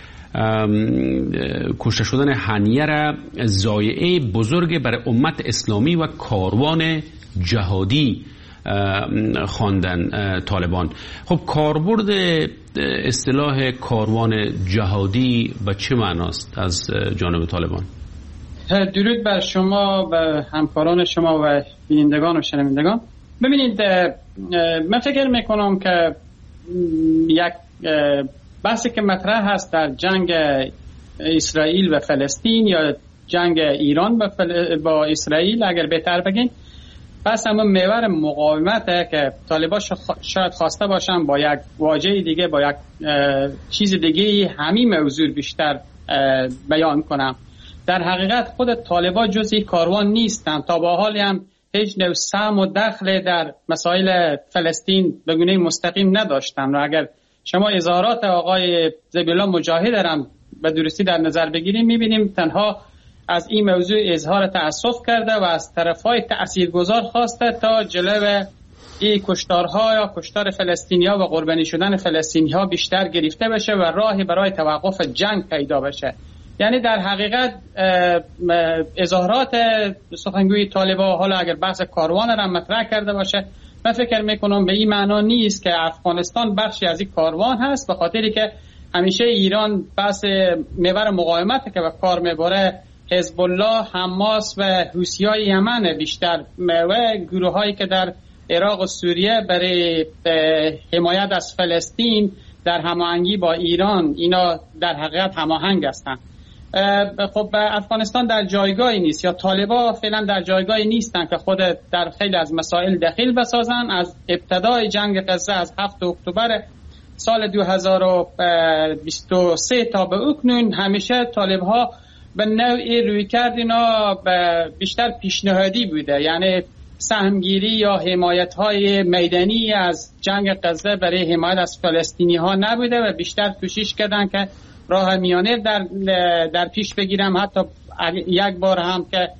کشته شدن هنیه را ضایعه بزرگ برای امت اسلامی و کاروان جهادی خواندن طالبان. خب کاربرد اصطلاح کاروان جهادی به چه معناست از جانب طالبان؟ درود بر شما و همکاران شما و بینندگان و شنوندگان. ببینید من فکر میکنم که یک بحثی که مطرح هست در جنگ اسرائیل و فلسطین یا جنگ ایران با, فل... با اسرائیل، اگر بهتر بگین بس همون محور مقاومته که طالبان شاید خواسته باشن با یک واژه دیگه، با یک چیز دیگه همین موضوع بیشتر بیان کنم. در حقیقت خود طالبان جزئی کاروان نیستن، تا با حالی هم هیچ نوع سهم و دخل در مسائل فلسطین به گونه مستقیم نداشتن و اگر شما اظهارات آقای ذبیح الله مجاهد هم به درستی در نظر بگیریم میبینیم تنها از این موضوع اظهار تأسف کرده و از طرفای تأثیرگذار خواسته تا جلو این کشتارها یا کشتار فلسطینی‌ها و قربانی شدن فلسطینی‌ها بیشتر گرفته بشه و راهی برای توقف جنگ پیدا بشه. یعنی در حقیقت اظهارات سخنگوی طالبان حالا اگر بحث کاروان را مطرح کرده باشه، من فکر میکنم به این معنا نیست که افغانستان بخشی از این کاروان هست، به خاطری که همیشه ایران بحث محور مقاومت که به کار میبره حزب الله، حماس و حوثی‌های یمن بیشتر و گروه‌هایی که در عراق و سوریه برای حمایت از فلسطین در هماهنگی با ایران اینا در حقیقت هماهنگ هستند. خب افغانستان در جایگاهی نیست یا طالبان فعلا در جایگاهی نیستن که خود در خیلی از مسائل دخیل بسازن. از ابتدای جنگ غزه از هفتم اکتبر سال دو هزار و بیست و سه تا به اکنون همیشه طالب‌ها به نوعی رویکرد اینا بیشتر پیشنهادی بوده، یعنی سهمگیری یا حمایت‌های میدانی از جنگ غزه برای حمایت از فلسطینی‌ها نبوده و بیشتر کوشش کردن که راه میانه در در پیش بگیرم. حتی یک بار هم که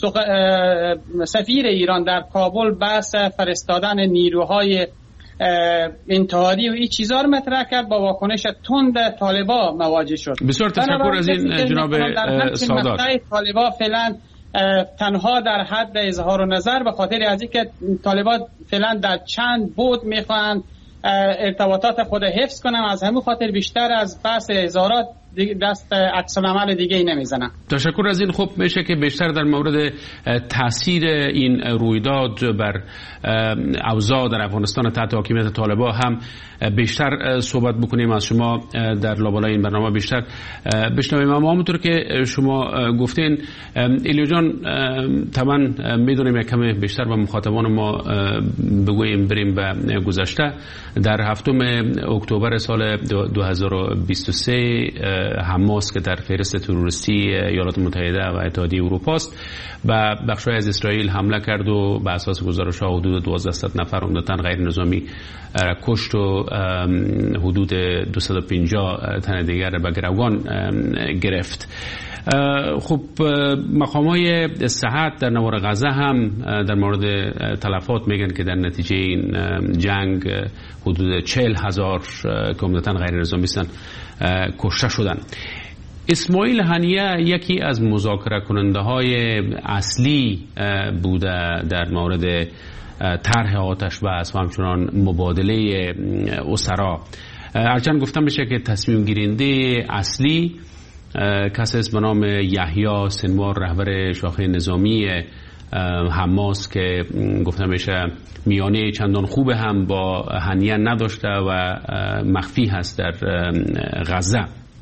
سفیر ایران در کابل بحث فرستادن نیروهای انتحاری و این چیزا رو مطرح کرد، با واکنش تند طالبان مواجه شد. بسیار تشکر از این جناب سادات. طالبان فعلا تنها در حد اظهار و نظر به خاطر از اینکه طالبان فعلا در چند بود میخوان ارتباطات خود حفظ کنم، از همون خاطر بیشتر از بحث اظهارات دست عکس العمل دیگه ای نمیزنم. تشکر از این. خب میشه که بیشتر در مورد تاثیر این رویداد بر اوضاع در افغانستان تحت حاکمیت طالبان هم بیشتر صحبت بکنیم. از شما در لابلای این برنامه بیشتر بشنویم. اما همونطور که شما گفتین الیو جان، طبعا میدونیم یک کمی بیشتر با مخاطبان ما بگوییم بریم به گذشته. در هفتم اکتبر سال دو هزار و بیست و سه حماس که در فهرست تروریستی ایالات متحده و اتحادیه اروپا است و بخش‌های از اسرائیل حمله کرد و به اساس گزارش‌ها حدود دوازده نفر عمدتاً غیر نظامی کشت و حدود دویست و پنجاه تن دیگر به گروگان گرفت. خب مقام‌های صحت در نوار غزه هم در مورد تلفات میگن که در نتیجه این جنگ حدود چهل هزار که عمدتاً غیر نظامی هستند کشته شدند. اسماعیل هنیه یکی از مذاکره کننده های اصلی بوده در مورد طرح آتش بس و همچنان مبادله اسرا. هرچند گفتم بشه که تصمیم گیرنده اصلی کسی است به نام یحیی سنوار، رهبر شاخه نظامی حماس که گفتم بشه میانه چندان خوب هم با هنیه نداشته و مخفی هست در غزه.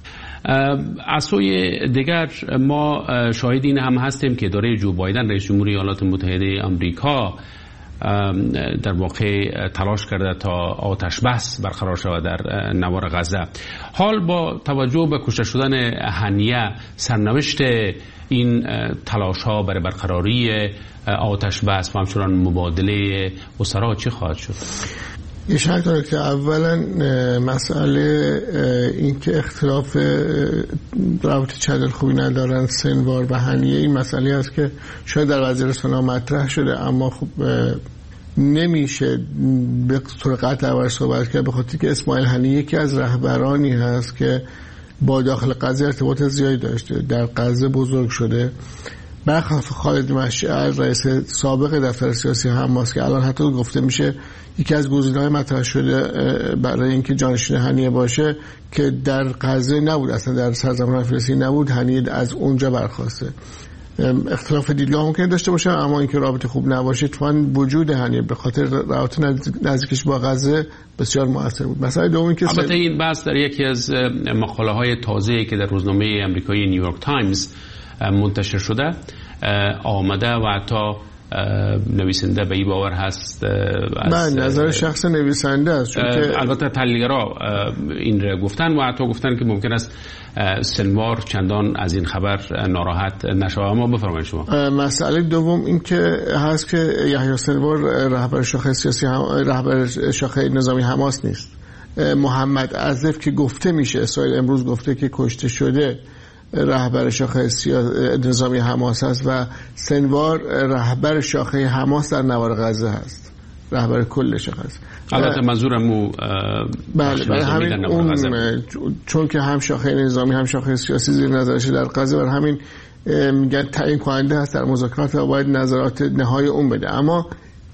از سوی دیگر ما شاهد این هم هستیم که اداره جو بایدن رئیس جمهوری ایالات متحده آمریکا در واقع تلاش کرده تا آتش بس برقرار شود در نوار غزه. حال با توجه به کشته شدن هنیه سرنوشت این تلاش ها برای برقراری آتش بس و همچنان مبادله اسرا چه خواهد شد؟ یه شرط داره که اولا مسئله این که اختلاف روابط چندان خوبی ندارن سنوار و هنیه، این مسئله است که شاید در وزیرستان مطرح شده، اما خب نمیشه به طور قطع دربارش صحبت کرد، به خاطر که اسماعیل هنیه یکی از رهبرانی هست که با داخل غزه ارتباط زیادی داشته، در غزه بزرگ شده. برخلاف خالد مشعل رئیس سابق دفتر سیاسی حماس که الان حتی گفته میشه یکی از گزینه‌های مطرح شده برای اینکه جانشین هنیه باشه که در غزه نبود، اصلا در سرزمین فلسطین نبود، هنیه از اونجا برخواسته. اختلاف دیدگاه ممکن داشته باشه، اما اینکه رابطه خوب نباشه اتفاقاً وجود هنیه به خاطر رابطه نزدیکش با غزه بسیار موثر بود. مثلا دوم که البته این بحث در یکی از مقاله‌های تازه‌ای که در روزنامه آمریکایی نیویورک تایمز منتشر شده آمده و حتی نویسنده به این باور هست از نظر شخص نویسنده است، چون که البته تحلیلگرا این را گفتن و حتی گفتن که ممکن است سنوار چندان از این خبر ناراحت نشود. اما بفرمایید شما. مسئله دوم این که هست که یحیی سنوار رهبر شاخه سیاسی هم... رهبر شاخه نظامی حماس نیست. محمد عزف که گفته میشه اسرائیل امروز گفته که کشته شده رهبر شاخه نظامی حماس است و سنوار رهبر شاخه حماس در نوار غزه است، رهبر کل شاخه است. البته منظورم او بله بله همین اون چون که هم شاخه نظامی هم شاخه سیاسی زیر نظرش در غزه، بر همین میگن تعیین کننده هست در مذاکرات و باید نظرات نهایی اون بده. اما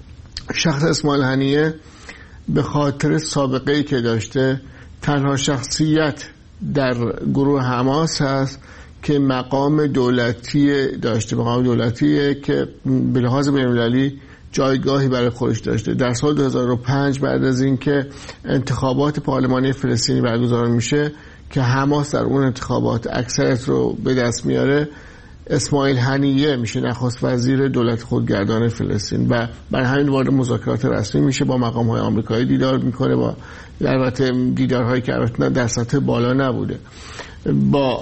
شخص اسماعیل هنیه به خاطر سابقه‌ای که داشته تنها شخصیت در گروه حماس هست که مقام دولتی داشته، مقام دولتی که به لحاظ بین‌المللی جایگاهی برای خودش داشته. در سال دو هزار و پنج بعد از اینکه انتخابات پارلمانی فلسطینی برگزار میشه که حماس در اون انتخابات اکثریت رو به دست میاره، اسماعیل هنیه میشه نخست وزیر دولت خودگردان فلسطین و برای همین وارد مذاکرات رسمی میشه، با مقام‌های آمریکایی دیدار میکنه، با البته دیدارهایی که البته در سطح بالا نبوده، با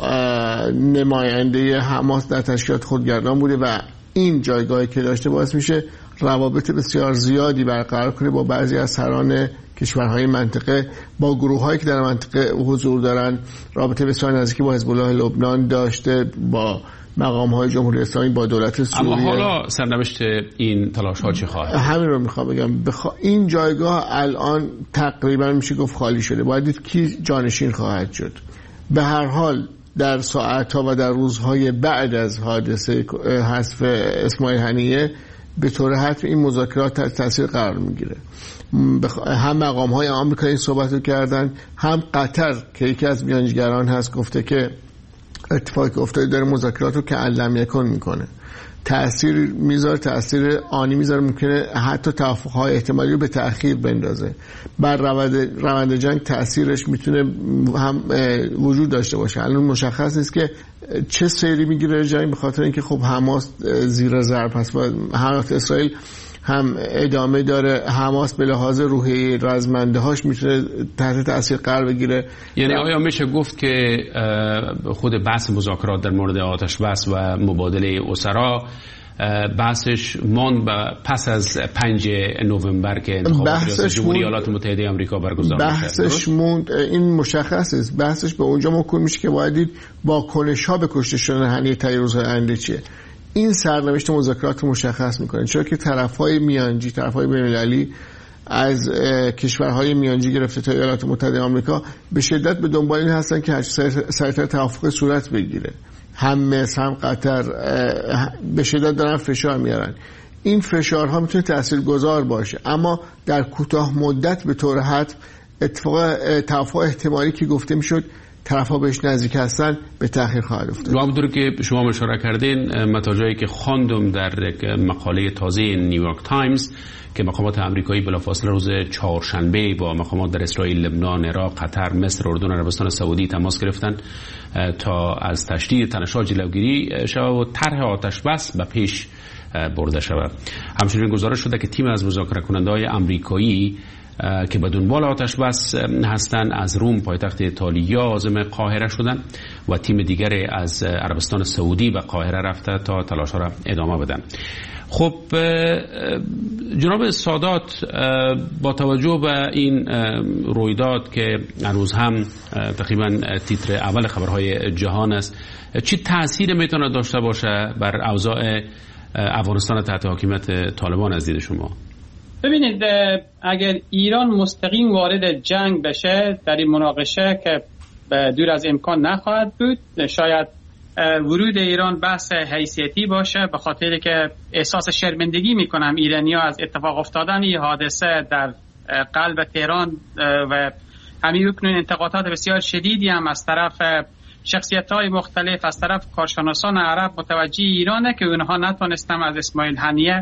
نماینده حماس در تشکیلات خودگردان بوده و این جایگاهی که داشته باعث میشه روابط بسیار زیادی برقرار کنه با بعضی از سران کشورهای منطقه، با گروه‌هایی که در منطقه حضور دارن. رابطه بسیار نزدیکی با حزب الله لبنان داشته، با مقام‌های جمهوری اسلامی، با دولت سوریه. اما حالا سرنوشت این تلاش‌ها چه خواهد؟ همین رو میخوام بگم. بخوا... این جایگاه الان تقریبا میشه گفت خالی شده. باید دید کی جانشین خواهد شد. به هر حال در ساعت‌ها و در روزهای بعد از حادثه حذف اسماعیل هنیه به طور حتمی این مذاکرات تحت تاثیر قرار میگیره. هم مقام‌های آمریکایی این صحبت رو کردن، هم قطر که یکی از میانجیگران هست گفته که اتفاقی که افتاده داره مذاکرات رو که علم یکن میکنه، تأثیر میذاره، تأثیر آنی میذاره، ممکنه حتی توافق‌های احتمالی رو به تأخیر بندازه. بر روند روند جنگ تأثیرش میتونه هم وجود داشته باشه. الان مشخص نیست که چه سیری میگیره جنگ، به خاطر اینکه خب حماس زیر ضرب هست و حملات اسرائیل هم ادامه داره. حماس به لحاظ روحی رزمنده هاش میتونه تحت تاثیر قرار بگیره. یعنی آیا میشه گفت که خود بحث مذاکرات در مورد آتش بس و مبادله اسرا بحثش ماند پس از پنج نوامبر که انتخابات ریاست جمهوری ایالات متحده آمریکا برگزار میشه. بحثش موند، این مشخص است. بحثش به اونجا موکول میشه که باید دید واکنش ها به کشته شدن هنیه طی روزهای آینده چیه. این سرنوشت مذاکرات مشخص میکنه، چرا که طرفهای میانجی، طرفهای بین‌المللی از کشورهای میانجی گرفته تا ایالات متحده آمریکا به شدت به دنبال این هستن که سریعتر توافق صورت بگیره. هم مصر هم قطر به شدت دارن فشار میارن. این فشارها میتونه تاثیرگذار باشه، اما در کوتاه مدت به طور حتم اتفاق توافق احتمالی که گفته میشد طرفا بهش نزدیک هستن به تأخیر خواهد افتاد. و همونطور که شما اشاره کردین، متاجایی که خواندم در مقاله تازه نیویورک تایمز که مقامات آمریکایی بلافاصله روز چهارشنبه با مقامات در اسرائیل، لبنان، عراق، قطر، مصر، اردن، عربستان سعودی تماس گرفتن تا از تشدید تنش‌ها جلوگیری شود و طرح آتش بس به پیش برده شود. همچنین گزارش شده که تیم از مذاکره کننده‌های آمریکایی که به دنبال آتش بس هستند از روم پایتخت ایتالیا عازم قاهره شدند و تیم دیگری از عربستان سعودی به قاهره رفته تا تلاش‌ها را ادامه بدن. خب جناب سادات، با توجه به این رویداد که هنوز هم تقریبا تیتر اول خبرهای جهان است، چی تأثیر میتونه داشته باشه بر اوضاع افغانستان تحت حاکمیت طالبان از دید شما؟ ببینید، اگر ایران مستقیم وارد جنگ بشه در این مناقشه که دور از امکان نخواهد بود، شاید ورود ایران بحث حیثیتی باشه، به خاطر که احساس شرمندگی میکنم ایرانی‌ها از اتفاق افتادن این حادثه در قلب تهران و همین اکنون انتقادات بسیار شدیدی هم از طرف شخصیت‌های مختلف، از طرف کارشناسان عرب متوجه ایرانه که اونها نتونستن از اسماعیل هنیه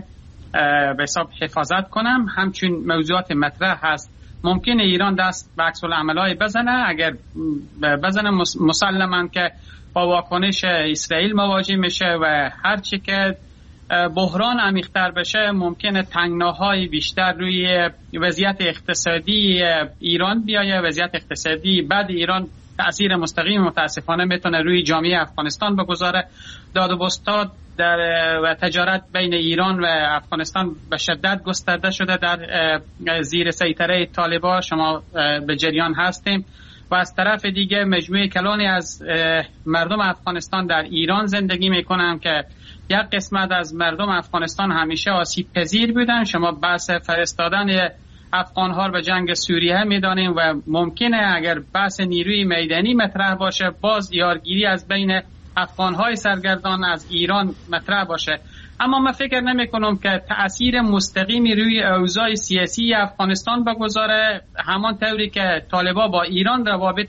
به حساب حفاظت کنم. همچون موضوعات مطرح هست، ممکنه ایران دست به عکس العمل‌های بزنه. اگر بزنه مسلماً که با واکنش اسرائیل مواجه میشه و هرچی که بحران عمیق‌تر بشه ممکنه تنگناهای بیشتر روی وضعیت اقتصادی ایران بیایه. وضعیت اقتصادی بعد ایران تأثیر مستقیم متاسفانه میتونه روی جامعه افغانستان بگذاره. داد و بستاد در و تجارت بین ایران و افغانستان به شدت گسترده شده در زیر سیطره طالبان. شما به جریان هستیم. و از طرف دیگه مجموعه کلانی از مردم افغانستان در ایران زندگی میکنن که یک قسمت از مردم افغانستان همیشه آسیب پذیر بودن. شما بحث فرستادن افغان‌ها به جنگ سوریه میدانیم و ممکنه اگر بحث نیروی میدانی مطرح باشه باز یارگیری از بین افغان‌های سرگردان از ایران مطرح باشه. اما من فکر نمی کنم که تأثیر مستقیمی روی اوضاع سیاسی افغانستان بگذاره، همان طوری که طالبان با ایران روابط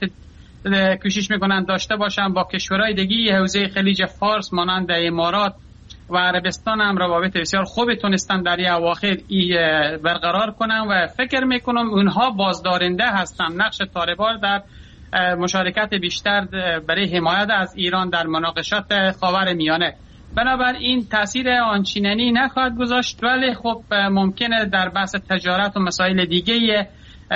کوشش میکنن داشته باشن با کشورهای دیگه حوزه خلیج فارس مانند امارات و عربستان هم روابط بسیار خوبی تونستن در این اواخر برقرار کنن و فکر میکنم اونها بازدارنده هستن نقش طالبان در مشارکت بیشتر برای حمایت از ایران در مناقشات خاورمیانه. بنابراین تاثیر آنچنانی نخواهد گذاشت، ولی خب ممکنه در بحث تجارت و مسائل دیگه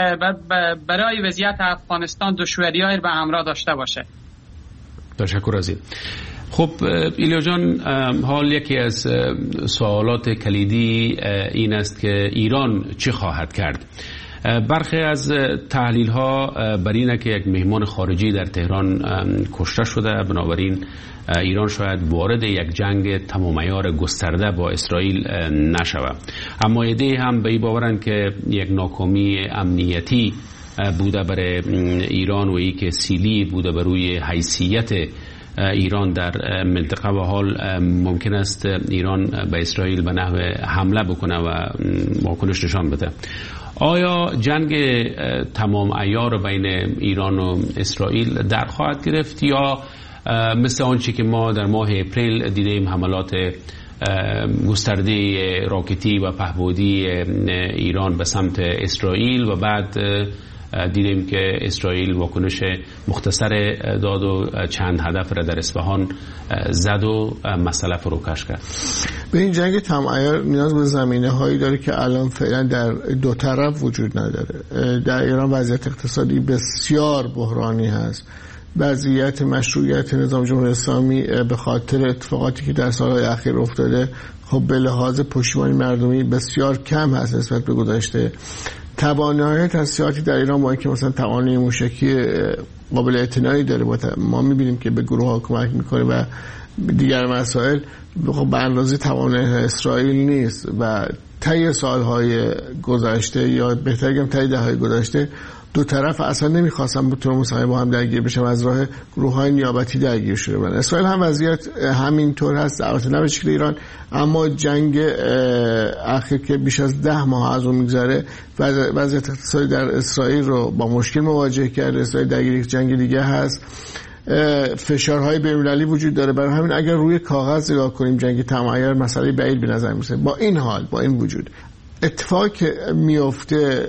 برای وضعیت افغانستان دشواری‌هایی به همراه داشته باشه. تشکر از این. خب ایلیا جان، حال یکی از سوالات کلیدی این است که ایران چه خواهد کرد؟ برخی از تحلیل ها بر اینه که یک مهمان خارجی در تهران کشته شده، بنابراین ایران شاید وارد یک جنگ تمام عیار گسترده با اسرائیل نشود. اما ایده هم به این باورن که یک ناکامی امنیتی بوده برای ایران و ای که سیلی بوده بر روی حیثیت ایران در منطقه و حال ممکن است ایران به اسرائیل به نحو حمله بکنه و واکنش نشان بده. آیا جنگ تمام عیار بین ایران و اسرائیل در خواهد گرفت یا مثل آنچه که ما در ماه اپریل دیدیم حملات گسترده راکتی و پهپادی ایران به سمت اسرائیل و بعد دیدیم که اسرائیل واکنش مختصر داد و چند هدف را در اصفهان زد و مسئله فروکش کرد؟ به این جنگ تمام عیار نیاز به زمینه هایی داره که الان فعلا در دو طرف وجود نداره. در ایران وضعیت اقتصادی بسیار بحرانی هست، وضعیت مشروعیت نظام جمهوری اسلامی به خاطر اتفاقاتی که در سالهای اخیر افتاده خب به لحاظ پشتیبانی مردمی بسیار کم هست نسبت به گذشته. توانایی تسلیحاتی در ایران با اینکه مثلا توانایی موشکی قابل اعتنایی داره، ما می‌بینیم که به گروه ها کمک میکنه و دیگر مسائل خب به اندازه توانایی اسرائیل نیست و طی سالهای گذشته یا بهتر بگم طی دهه‌های گذشته دو طرف اصلا نمیخواستن بتونن مصاحبه با هم درگیر بشن، از راه گروه‌های نیابتی درگیر شده بودن. اسرائیل هم وضعیت همینطور هست، البته نه به شکل ایران، اما جنگ اخیر که بیش از ده ماه از اون میگذره وضعیت اقتصادی در اسرائیل رو با مشکل مواجه کرده. اسرائیل درگیر یک جنگ دیگه هست، فشارهای بین‌المللی وجود داره. برای همین اگر روی کاغذ نگاه کنیم جنگ تمایل مسئله بعید به نظر میرسه. با این حال با این وجود اتفاقی که میفته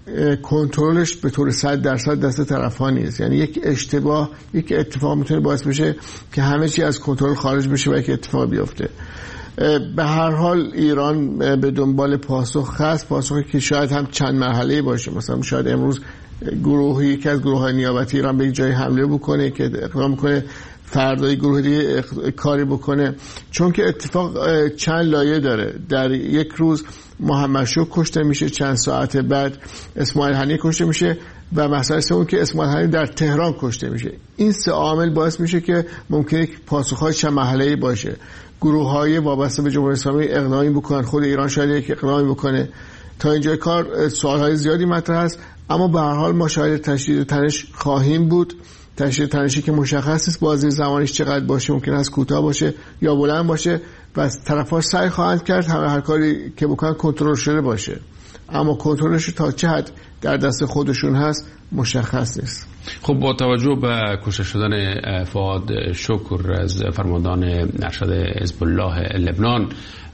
کنترلش به طور صد درصد دست طرف‌ها نیست. یعنی یک اشتباه یک اتفاق میتونه باعث بشه که همه چی از کنترل خارج بشه و یک اتفاق بیفته. به هر حال ایران به دنبال پاسخ هست، پاسخی که شاید هم چند مرحله‌ای باشه. مثلا شاید امروز گروهی یکی از گروه‌های نیابتی ایران به یک جای حمله بکنه که اقدام کنه، فردای گروه دیگه کاری بکنه، چون که اتفاق چند لایه داره. در یک روز محمد شکر کشته میشه، چند ساعت بعد اسماعیل هنیه کشته میشه و مسئله سوم که اسماعیل هنیه در تهران کشته میشه. این سه عامل باعث میشه که ممکنه یک پاسخ‌های چند مرحله‌ای باشه. گروه‌های وابسته به جمهوری اسلامی اقدامی بکنن، خود ایران شاید یک اقدامی بکنه. تا اینجای کار سوال‌های زیادی مطرح است، اما به هر حال ما شاهد تشدید تنش خواهیم بود. تشدید تنشی که مشخص است بازه زمانش چقدر باشه، ممکن است کوتاه باشه یا بلند باشه و طرف‌ها سعی خواهند کرد همه هر کاری که بکنن کنترل شده باشه، اما کنترلش تا چه حد در دست خودشون هست مشخص نیست. خب با توجه به کشته شدن فؤاد شکر از فرماندهان ارشد حزب الله لبنان،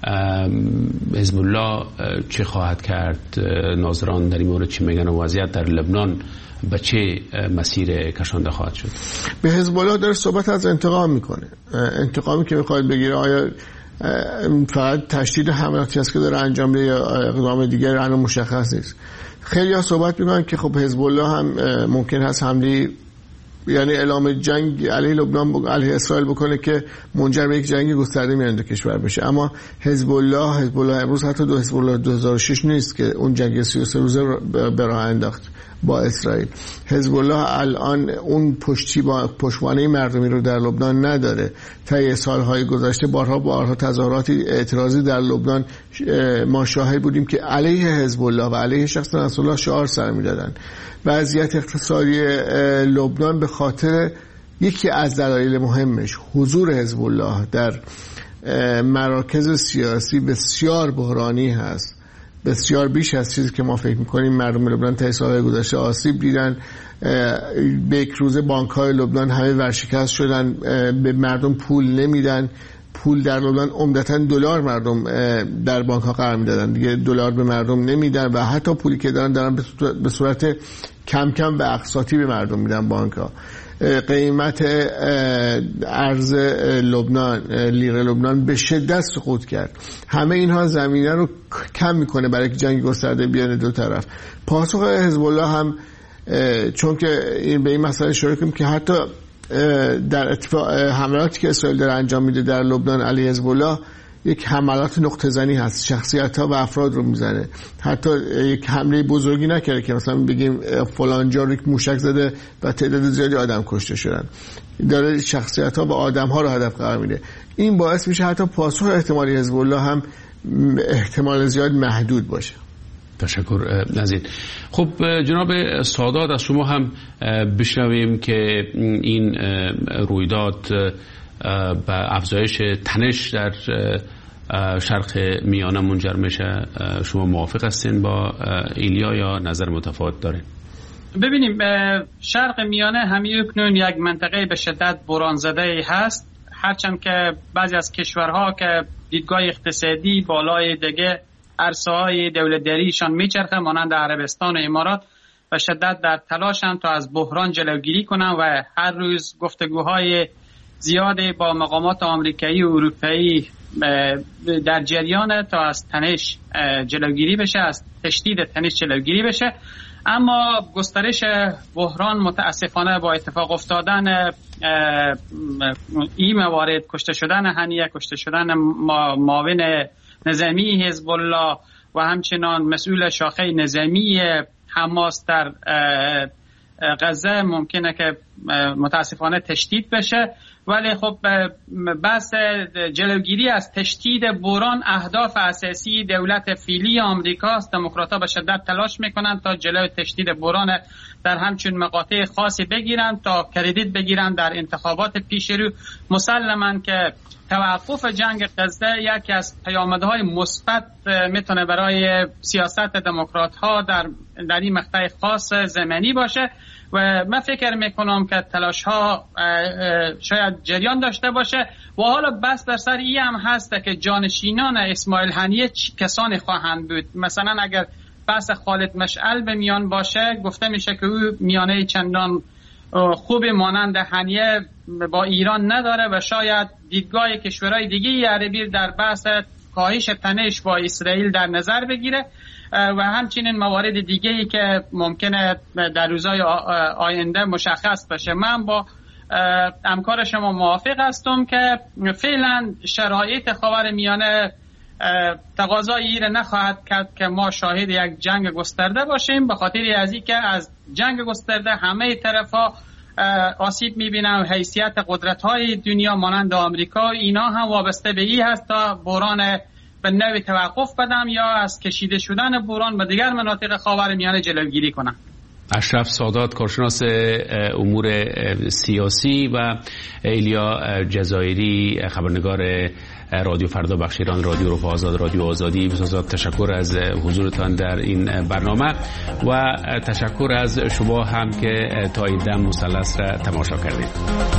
حزب الله چه خواهد کرد؟ ناظران در این مورد چی میگن و وضعیت در لبنان به چه مسیر کشانده خواهد شد؟ به حزب الله داره صحبت از انتقام میکنه. انتقامی که میخواد بگیره آیا فقط تشدید حملاتی است که داره انجام میده یا اقدام دیگری هنوز مشخص نیست. خیلی ها صحبت میکنن که خب حزب الله هم ممکن هست حمله یعنی اعلام جنگ علیه لبنان علیه اسرائیل بکنه که منجر به یک جنگ گسترده میان دو کشور بشه. اما حزب الله حزب الله امروز حتی دو حزب الله دو هزار و شش نیست که اون جنگ سی و سه روزه به راه انداخت با اسرائیل. حزب الله الان اون پشتی با پشتوانه مردمی رو در لبنان نداره. طی سالهای گذشته بارها بارها تظاهراتی اعتراضی در لبنان ما شاهد بودیم که علیه حزب الله و علیه شخص نصر الله شعار سر میدادن. وضعیت اقتصادی لبنان به خاطر یکی از دلایل مهمش حضور حزب الله در مراکز سیاسی بسیار بحرانی هست، بسیار بیش از چیزی که ما فکر میکنیم. مردم لبنان طی سالهای گذشته آسیب دیدن. به یک روزه بانک‌های لبنان همه ورشکست شدن، به مردم پول نمیدن. پول در لبنان عمدتاً دلار مردم در بانک‌ها قرار میدادن، دیگه دلار به مردم نمیدن و حتی پولی که دارن دارن به صورت کم کم به اقساطی به مردم میدن بانک‌ها. قیمت ارز لبنان، لیره لبنان به شدت سقوط کرد. همه اینها زمینه رو کم میکنه برای که جنگ گسترده بیان دو طرف. پاسخ حزب الله هم چون که این به این مسئله اشاره کنیم که حتی در اتفاق حملاتی که اسرائیل داره انجام میده در لبنان علیه حزب الله یک حملات نقطه زنی هست، شخصیت ها و افراد رو میزنه. حتی یک حمله بزرگی نکرده که مثلا بگیم فلان جا رو یک موشک زده و تعداد زیادی آدم کشته شدن. داره شخصیت ها و آدم ها رو هدف قرار میده. این باعث میشه حتی پاسخ احتمالی حزب الله هم احتمال زیاد محدود باشه. تشکر از این. خب جناب سادات از شما هم بشنویم که این رویداد به افزایش تنش در شرق میانه منجر میشه. شما موافق هستین با ایلیا یا نظر متفاوت دارین؟ ببینیم شرق میانه همین اکنون یک منطقه به شدت بحران زده هست، هرچند که بعضی از کشورها که دیدگاه اقتصادی بالای دیگه عرصه‌های دولت‌داریشان میچرخه مانند عربستان و امارات و شدت در تلاشن تا از بحران جلوگیری کنن و هر روز گفتگوهای زیاده با مقامات آمریکایی و اروپایی در جریان تا از تنش جلوگیری بشه، از تشدید تنش جلوگیری بشه. اما گسترش بحران متاسفانه با اتفاق افتادن این موارد، کشته شدن هنیه، کشته شدن معاون نظامی حزب الله و همچنان مسئول شاخه نظامی حماس در غزه ممکنه که متاسفانه تشدید بشه. ولی خب بحث جلوگیری از تشدید بحران اهداف اساسی دولت فعلی آمریکاست. دموکرات‌ها به شدت تلاش میکنن تا جلوی تشدید بحران در همچین مقاطع خاصی بگیرن تا کردیت بگیرن در انتخابات پیش رو. مسلماً که توقف جنگ غزه یکی از پیامدهای مثبت میتونه برای سیاست دموکرات‌ها در در این مقطع خاص زمانی باشه و من فکر میکنم که تلاش ها شاید جریان داشته باشه. و حالا بس بر سر این هم هست که جانشینان اسماعیل هنیه کسانی خواهند بود. مثلا اگر بحث خالد مشعل به میان باشه، گفته میشه که او میانه چندان خوب مانند هنیه با ایران نداره و شاید دیدگاه کشورهای دیگه عربی در بحث کاهش تنش با اسرائیل در نظر بگیره و همچنین موارد دیگه‌ای که ممکنه در روزهای آینده مشخص بشه. من با همکار شما موافق هستم که فعلا شرایط خاورمیانه تقاضای این نخواهد کرد که ما شاهد یک جنگ گسترده باشیم، به خاطر از اینکه از جنگ گسترده همه طرفا آسیب می‌بینن و حیثیت قدرت‌های دنیا مانند آمریکا اینا هم وابسته به این هست تا بحران به نوعی توقف بدم یا از کشیده شدن بحران به دیگر مناطق خاورمیانه جلوگیری کنم. اشرف سادات، کارشناس امور سیاسی، و ایلیا جزایری، خبرنگار رادیو فردا بخش ایران، رادیو رفاه آزاد، رادیو آزادی. بسیار تشکر از حضورتان در این برنامه و تشکر از شما هم که تا این دم مثلث را تماشا کردید.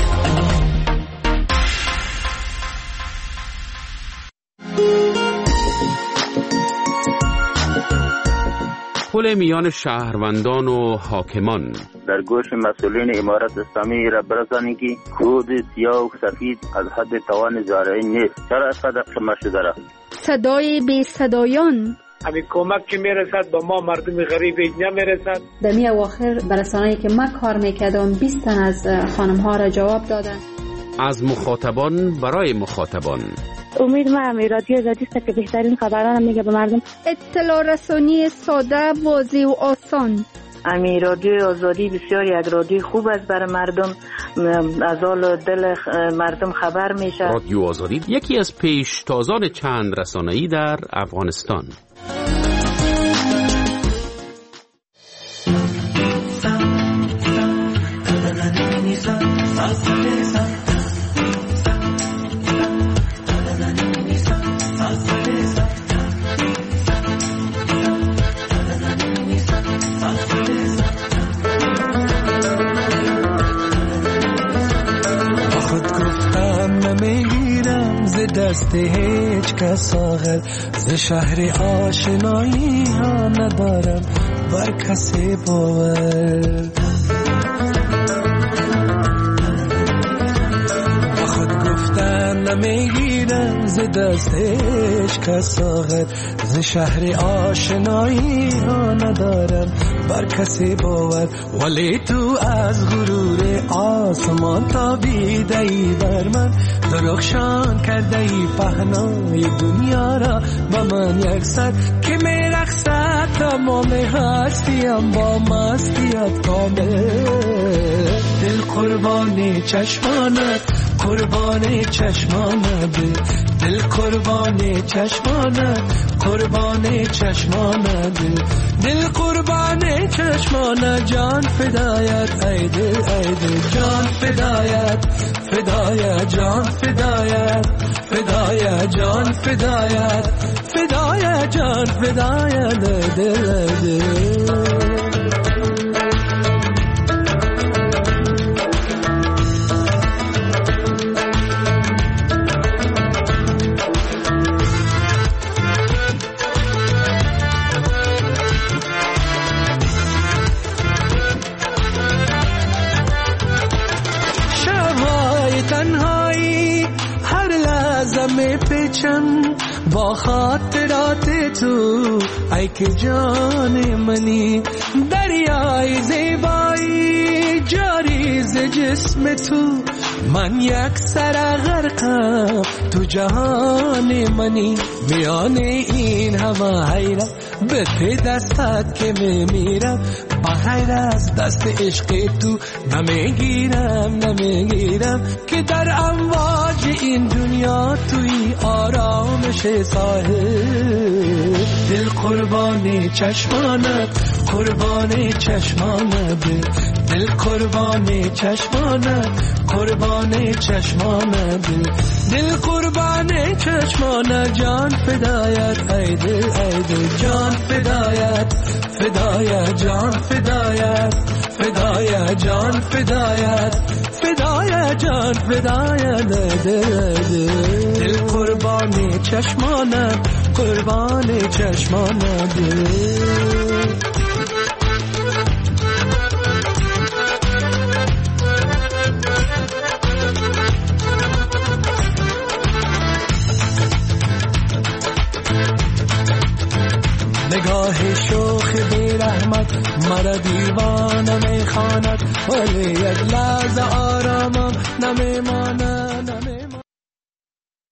پل میان شهروندان و حاکمان در گوش مسئولین امارت اسلامی را برسانی که خود سیاه و سفید از حد توان زارعی نیست. چرا اینقدر خمه شده را؟ صدای بی صدایان، همین کمک که میرسد با ما مردم غریب نمیرسد. در می اواخر برسانه‌ای که من کار میکردم بیست تن از خانم ها را جواب دادن. از مخاطبان برای مخاطبان. امید من رادیو آزادی است که بهترین خبران میگه به مردم. اطلاع رسانی ساده، واضح و آسان. امی رادیو آزادی بسیار یک رادیو خوب است برای مردم، از حال دل مردم خبر میشه. رادیو آزادی یکی از پیشتازان چند رسانه‌ای در افغانستان. دست هیچ کس آخر ز شهر آشنایی ها ندارم بر کسی باور. با خود گفتن نمیگیرم ز دست هیچ کس آخر ز شهر آشنایی ها ندارم بر کسی باور. ولی تو از غرور آسمان تابیده ای بر من، درخشان کرده ای پهنای دنیا را با من یکسر که می رقصد تمام هستیم با مستیت کامل. دل قربان چشمانت، قربان چشمانت، دل قربان چشمانت، قربان چشمانت، دل قربان چشمانت، جان فدایت ای دل ای دل، جان فدایت فدایت، جان فدایت فدایت، جان فدایت فدایت، جان فدایت دل دل. میپیچم با خاطرات تو، ای که جان منی دریای زیبایی جاری ز جسم تو. من یک سر غرقم تو جهان منی، میان این همه حیرت به ته دستت که میمیرم. بغیر از دست عشق تو نمیگیرم نمیگیرم که در امواج این دنیا توی آرامش ساحل. دل قربان چشمانت قربان چشمانت، دل قربان چشمانت قربان چشمانت، دل قربان چشمانت. جان فدایت ای دل ای دل، جان فدایت فدایت جان فدایت فدایت جان فدایت فدایت جان فدایت دل دل قربان چشمانت قربان چشمانت. نگاه شوخ بی رحمت مرا دیوانه میخواند، ولی یک لحظه آرامم نمیماند.